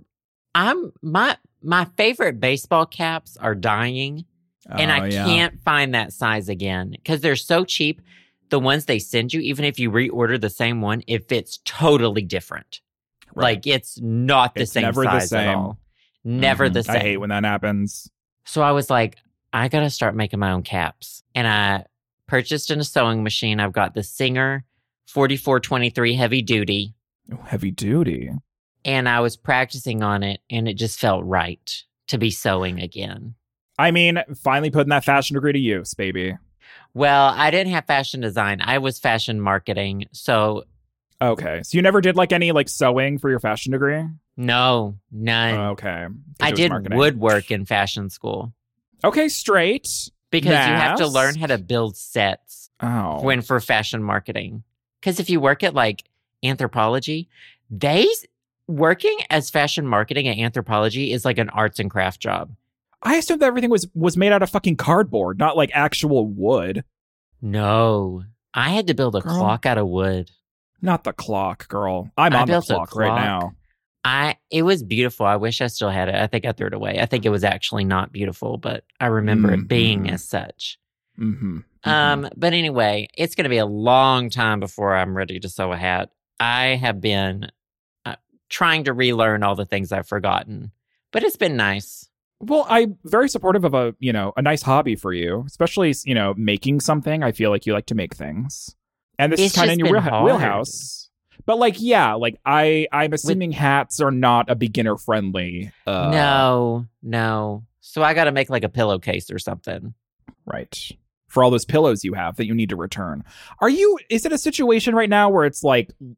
my favorite baseball caps are dying, and I can't find that size again because they're so cheap. The ones they send you, even if you reorder the same one, it fits totally different. Right. Like it's not the same size at all. Never the same. I hate when that happens. So I was like, I got to start making my own caps. And I purchased in a sewing machine. I've got the Singer 4423 heavy duty. Oh, heavy duty. And I was practicing on it, and it just felt right to be sewing again. I mean, finally putting that fashion degree to use, baby. Well, I didn't have fashion design. I was fashion marketing. So. Okay. So you never did any sewing for your fashion degree? No, none. Okay. I did woodwork in fashion school. Okay, straight. Because you have to learn how to build sets for fashion marketing. Because if you work at Anthropologie, working as fashion marketing at Anthropologie is like an arts and craft job. I assumed that everything was made out of fucking cardboard, not actual wood. No. I had to build a clock out of wood. Not the clock, girl. I'm on the clock right now. It was beautiful. I wish I still had it. I think I threw it away. I think it was actually not beautiful, but I remember it being as such. But anyway, it's going to be a long time before I'm ready to sew a hat. I have been trying to relearn all the things I've forgotten, but it's been nice. Well, I'm very supportive of a nice hobby for you, especially, making something. I feel like you like to make things. And this is kind of in your wheelhouse. But I'm assuming hats are not a beginner friendly. No. So I got to make a pillowcase or something. Right. For all those pillows you have that you need to return. Is it a situation right now where it's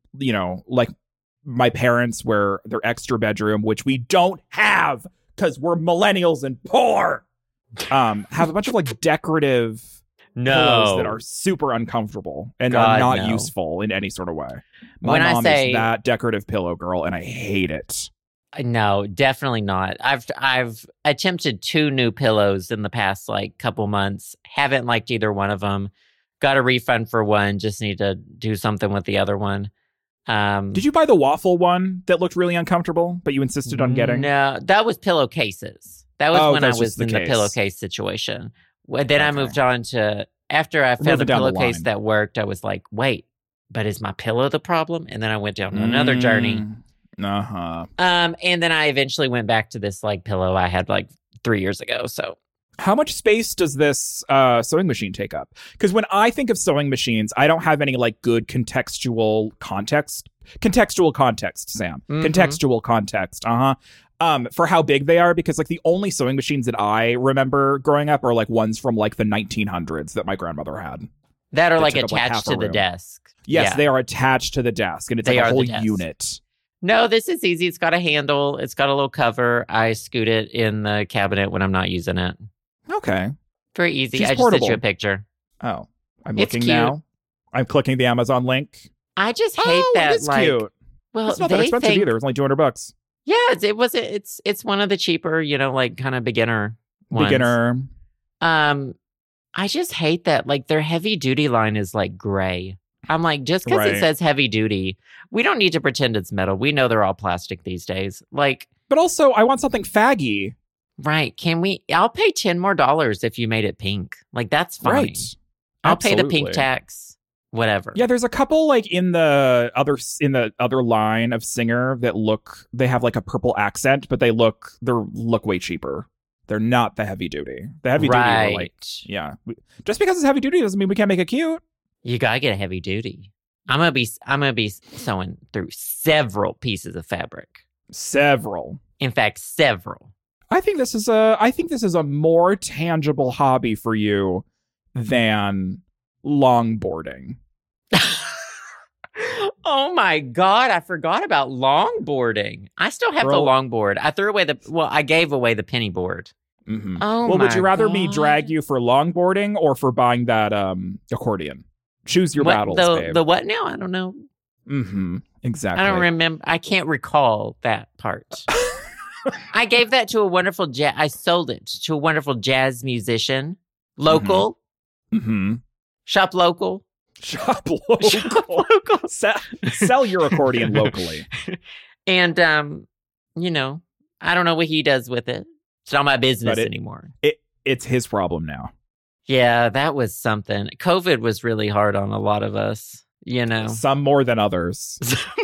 my parents where their extra bedroom, which we don't have because we're millennials and poor, have a bunch of decorative pillows that are super uncomfortable and are not useful in any sort of way. My mom is that decorative pillow girl, and I hate it. No, definitely not. I've attempted 2 new pillows in the past couple months. Haven't liked either one of them. Got a refund for one. Just need to do something with the other one. Did you buy the waffle one that looked really uncomfortable, but you insisted on getting? No, that was pillowcases. That was when I was in the pillowcase situation. Then I moved on to, after I found a pillowcase that worked, I was like, wait, but is my pillow the problem? And then I went down another journey. Uh-huh. And then I eventually went back to this like pillow I had like 3 years ago. So how much space does this sewing machine take up? Because when I think of sewing machines, I don't have any like good contextual context, Sam. Contextual context. For how big they are, because like the only sewing machines that I remember growing up are like ones from like the 1900s that my grandmother had. That are like attached to the desk. Yes, they are attached to the desk, and it's like a whole unit. No, this is easy. It's got a handle. It's got a little cover. I scoot it in the cabinet when I'm not using it. Okay. Very easy. She's I portable. just sent you a picture. Oh, I'm It's looking cute. now. I'm clicking the Amazon link. I just hate that. It is like, cute. well, It's not that they expensive think, either. It's only $200. Yeah, it's one of the cheaper, like kind of beginner ones. Beginner. I just hate that. Like their heavy duty line is like gray. I'm like, just because Right. it says heavy duty, we don't need to pretend it's metal. We know they're all plastic these days. Like, But also, I want something faggy. right? I'll pay $10 more if you made it pink. Like that's fine. Right. I'll pay the pink Absolutely. tax. Whatever. Yeah, there's a couple like in the other line of Singer that they have like a purple accent, but they look way cheaper. They're not the heavy duty. The heavy duty are like, yeah. Just because it's heavy duty doesn't mean we can't make it cute. You gotta get a heavy duty. I'm gonna be sewing through several pieces of fabric. Several. In fact, several. I think this is a more tangible hobby for you than longboarding. Oh my God, I forgot about longboarding. I still have the longboard. I gave away the penny board. Mm-hmm. Oh well, my would you rather me God. drag you for longboarding or for buying that accordion? Choose your battles, babe. The what now? I don't know. Mm-hmm. Exactly. I don't remember. I can't recall that part. I gave that to a wonderful I sold it to a wonderful jazz musician. Local. Mm-hmm. Shop local. Shop local. Sell your accordion locally. And, I don't know what he does with it. It's not my business anymore. It's his problem now. Yeah, that was something. COVID was really hard on a lot of us, Some more than others.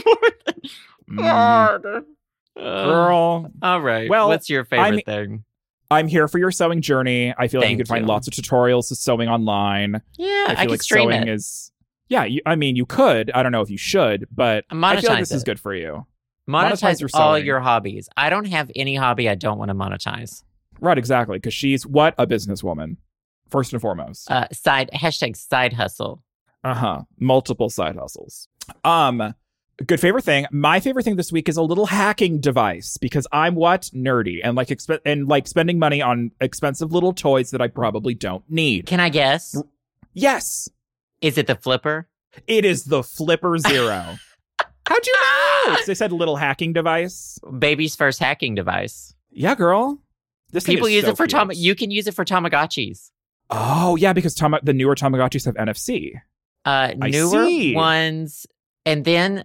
Hard. Girl. All right. Well, what's your favorite thing? I'm here for your sewing journey. I feel like you could find lots of tutorials of sewing online. Yeah, I feel could like stream sewing it. is... Yeah, you could. I don't know if you should, but I feel like this is good for you. Monetize your all sewing. your hobbies. I don't have any hobby I don't want to monetize. Right, exactly. Because she's what? A businesswoman, first and foremost. Side hustle. Multiple side hustles. Good favorite thing. My favorite thing this week is a little hacking device because I'm nerdy and like spending money on expensive little toys that I probably don't need. Can I guess? Yes. Is it the flipper? It is the Flipper Zero. How'd you know? They said little hacking device. Baby's first hacking device. Yeah, girl. This thing People is use so it for cute. You can use it for Tamagotchis. Oh yeah, because the newer Tamagotchis have NFC. Newer ones, and then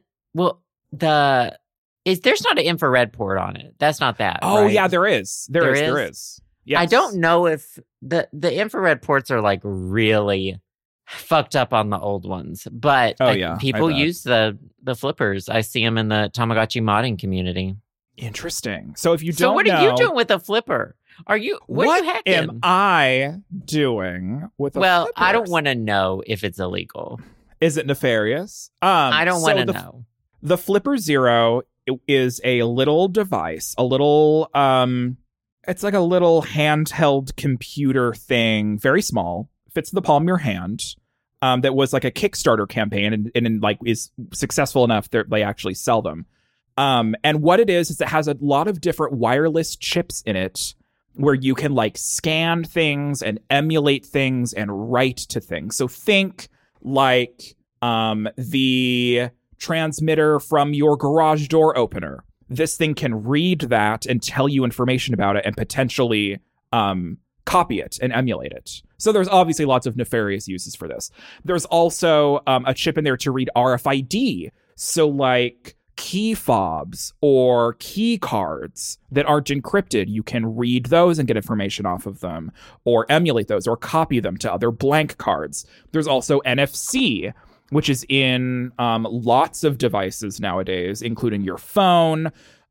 there's not an infrared port on it. That's not that. Oh right? yeah, there is. There is. Yes. I don't know if the infrared ports are like really fucked up on the old ones, but people use the flippers. I see them in the Tamagotchi modding community. Interesting. So if you don't know, what are you doing with a flipper? What are you hacking? Am I doing with a Well, flipper? I don't want to know if it's illegal. Is it nefarious? I don't want to know. The Flipper Zero is a little device, it's like a little handheld computer thing, very small, fits in the palm of your hand. That was like a Kickstarter campaign and like is successful enough that they actually sell them. And what it is it has a lot of different wireless chips in it where you can like scan things and emulate things and write to things. So think like the transmitter from your garage door opener. This thing can read that and tell you information about it and potentially copy it and emulate it. So there's obviously lots of nefarious uses for this. There's also a chip in there to read RFID. So like key fobs or key cards that aren't encrypted, you can read those and get information off of them or emulate those or copy them to other blank cards. There's also NFC, which is in lots of devices nowadays, including your phone,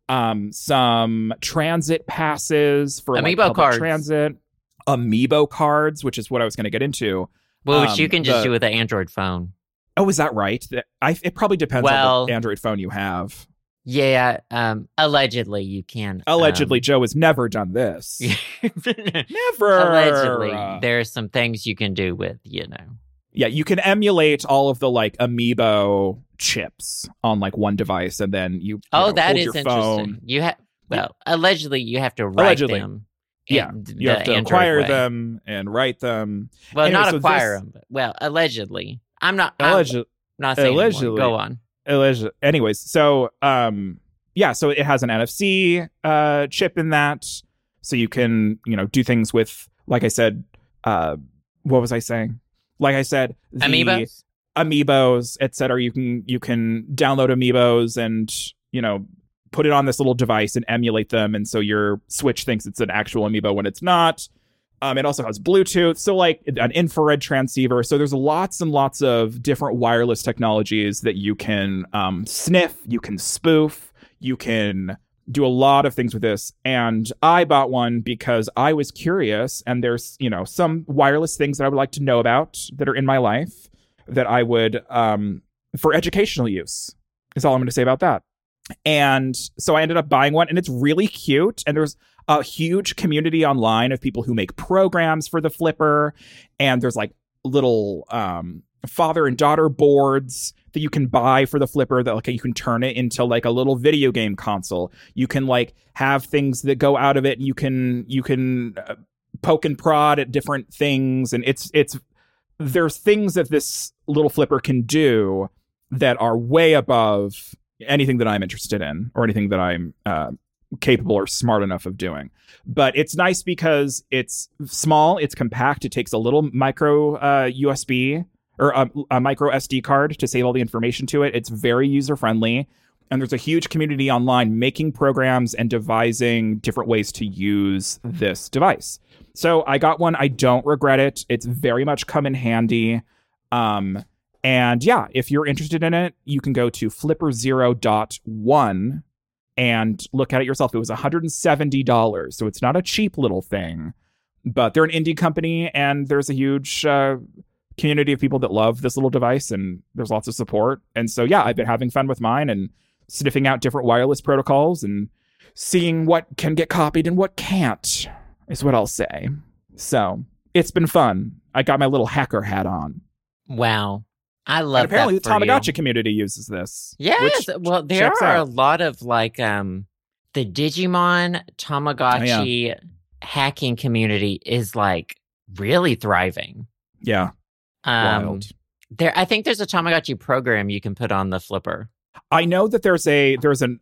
some transit passes for Amiibo public cards. transit, Amiibo cards, which is what I was going to get into. Well, which you can just do with an Android phone. Oh, is that right? It probably depends on the Android phone you have. Yeah, allegedly you can. Allegedly, Joe has never done this. Never. Allegedly, there's some things you can do with, Yeah, you can emulate all of the like Amiibo chips on like one device, and then that hold is your interesting. phone. You have allegedly you have to write them. Yeah, you have to acquire them and write them. Well, anyway, not acquire them, but allegedly. I'm not saying allegedly. Anymore. Go on. Anyways, so so it has an NFC chip in that, so you can do things with, like I said, what was I saying? Like I said, the amiibos, etc. You can download amiibos and put it on this little device and emulate them, and so your Switch thinks it's an actual amiibo when it's not. It also has Bluetooth, so like an infrared transceiver. So there's lots and lots of different wireless technologies that you can sniff, you can spoof, you can do a lot of things with this. And I bought one because I was curious, and there's, some wireless things that I would like to know about that are in my life that I would, for educational use, is all I'm going to say about that. And so I ended up buying one, and it's really cute. And there's a huge community online of people who make programs for the Flipper. And there's like little father and daughter boards that you can buy for the Flipper that like you can turn it into like a little video game console. You can like have things that go out of it. You can poke and prod at different things. And there's things that this little Flipper can do that are way above anything that I'm interested in or anything that I'm capable or smart enough of doing. But it's nice because it's small, it's compact, it takes a little micro USB or a micro SD card to save all the information to it. It's very user friendly, and there's a huge community online making programs and devising different ways to use this device. So I got one. I don't regret it. It's very much come in handy. And yeah, if you're interested in it, you can go to flipperzero.one and look at it yourself. It was $170, so it's not a cheap little thing, but they're an indie company, and there's a huge community of people that love this little device, and there's lots of support. And so yeah, I've been having fun with mine and sniffing out different wireless protocols and seeing what can get copied and what can't, is what I'll say. So it's been fun. I got my little hacker hat on. Wow. I love and apparently that. Apparently the Tamagotchi community uses this. Yes. Well, there are a lot of like the Digimon Tamagotchi hacking community is like really thriving. Yeah. Wild. I think there's a Tamagotchi program you can put on the Flipper. I know that there's an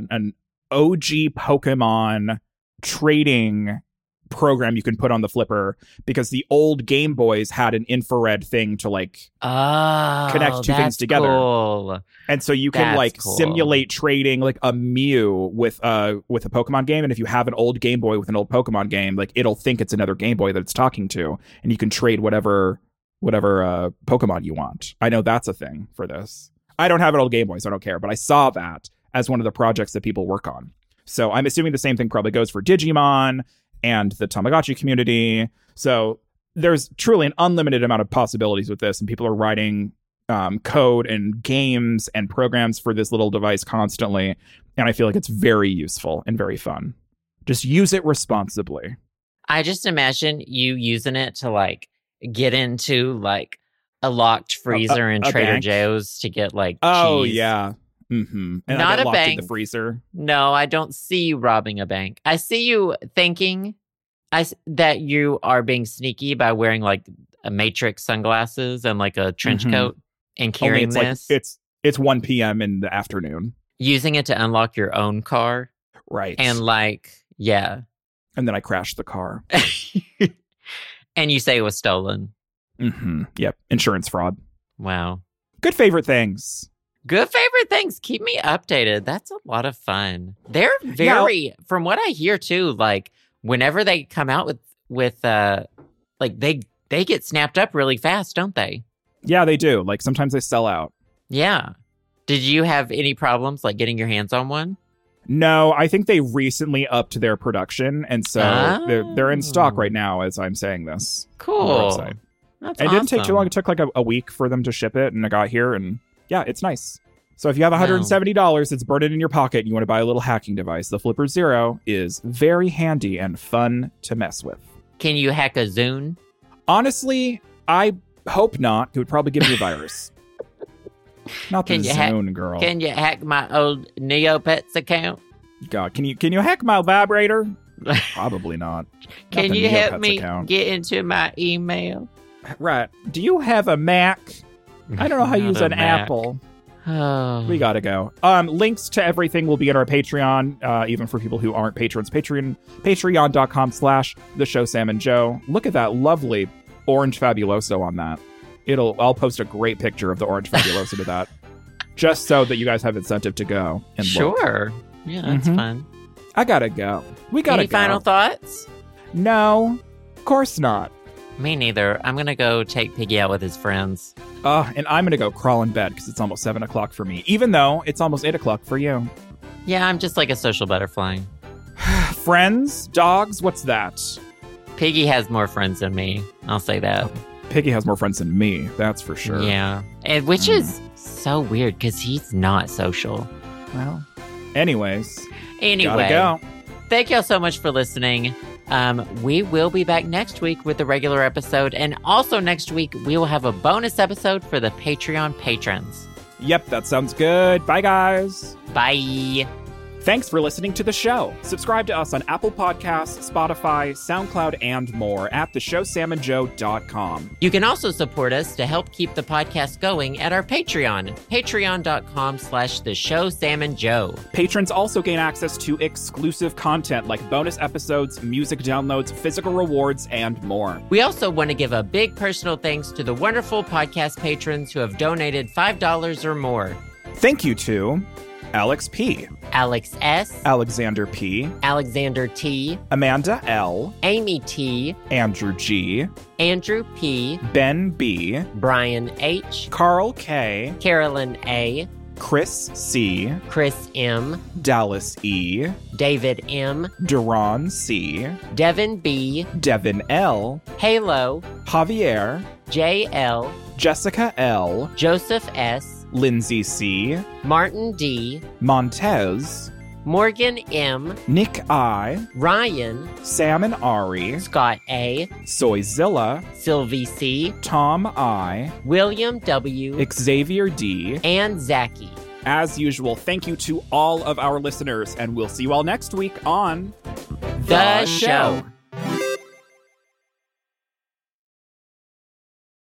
OG Pokemon trading program you can put on the Flipper, because the old Game Boys had an infrared thing to like connect two things together. Cool. And so you can simulate trading like a Mew with a Pokemon game, and if you have an old Game Boy with an old Pokemon game, like it'll think it's another Game Boy that it's talking to, and you can trade whatever Pokemon you want. I know that's a thing for this. I don't have an old Game Boy, so I don't care, but I saw that as one of the projects that people work on. So I'm assuming the same thing probably goes for Digimon and the Tamagotchi community. So there's truly an unlimited amount of possibilities with this, and people are writing code and games and programs for this little device constantly, and I feel like it's very useful and very fun. Just use it responsibly. I just imagine you using it to like get into like a locked freezer in Trader bank. Joe's to get like cheese. Yeah. Mm-hmm. And not I get a locked bank. in the freezer. No, I don't see you robbing a bank. I see you thinking that you are being sneaky by wearing like a Matrix sunglasses and like a trench coat and carrying this. Like, it's 1 p.m. in the afternoon. Using it to unlock your own car. Right. And like, yeah. And then I crashed the car. And you say it was stolen. Mm-hmm. Yep. Insurance fraud. Wow. Good favorite things. Good favorite things. Keep me updated. That's a lot of fun. They're very, from what I hear too, like whenever they come out with like they get snapped up really fast, don't they? Yeah, they do. Like sometimes they sell out. Yeah. Did you have any problems like getting your hands on one? No, I think they recently upped their production, and so they're in stock right now as I'm saying this. Cool. On the website. That's It awesome. didn't take too long. It took like a week for them to ship it, and I got here, and yeah, it's nice. So if you have $170 that's burning in your pocket and you want to buy a little hacking device, the Flipper Zero is very handy and fun to mess with. Can you hack a Zune? Honestly, I hope not. It would probably give me a virus. Not the Zune, girl. Can you hack my old Neopets account? God, can you hack my vibrator? Probably not. Can the you help Neopets me account. get into my email? Right. Do you have a Mac? I don't know how to Not use a an Mac. Apple. Oh. We gotta go. Links to everything will be in our Patreon, even for people who aren't patrons. Patreon.com/The Show Sam and Joe. Look at that lovely orange Fabuloso on that. I'll post a great picture of the orange Fabuloso to that, just so that you guys have incentive to go and look. Sure. Yeah, that's Mhm. fun. I gotta go. We gotta Any go. final thoughts? No, of course not. Me neither. I'm going to go take Piggy out with his friends. And I'm gonna go crawl in bed because it's almost 7 o'clock for me, even though it's almost 8 o'clock for you. Yeah, I'm just like a social butterfly. Friends, dogs, what's that? Piggy has more friends than me. I'll say that. Piggy has more friends than me, that's for sure. Yeah. And which is so weird because he's not social. Well, anyways, Anyway, gotta go. thank y'all so much for listening. We will be back next week with the regular episode. And also next week, we will have a bonus episode for the Patreon patrons. Yep, that sounds good. Bye, guys. Bye. Thanks for listening to the show. Subscribe to us on Apple Podcasts, Spotify, SoundCloud, and more at theshowsamandjoe.com. You can also support us to help keep the podcast going at our Patreon, patreon.com/theshowsamandjoe. Patrons also gain access to exclusive content like bonus episodes, music downloads, physical rewards, and more. We also want to give a big personal thanks to the wonderful podcast patrons who have donated $5 or more. Thank you to Alex P., Alex S., Alexander P., Alexander T., Amanda L., Amy T., Andrew G., Andrew P., Ben B., Brian H., Carl K., Carolyn A., Chris C., Chris M., Dallas E., David M., Duran C., Devin B., Devin L., Halo, Javier, JL, Jessica L., Joseph S., Lindsay C., Martin D., Montez, Morgan M., Nick I., Ryan, Sam and Ari, Scott A., Soyzilla, Sylvie C., Tom I., William W., Xavier D. and Zachy. As usual, thank you to all of our listeners, and we'll see you all next week on The Show.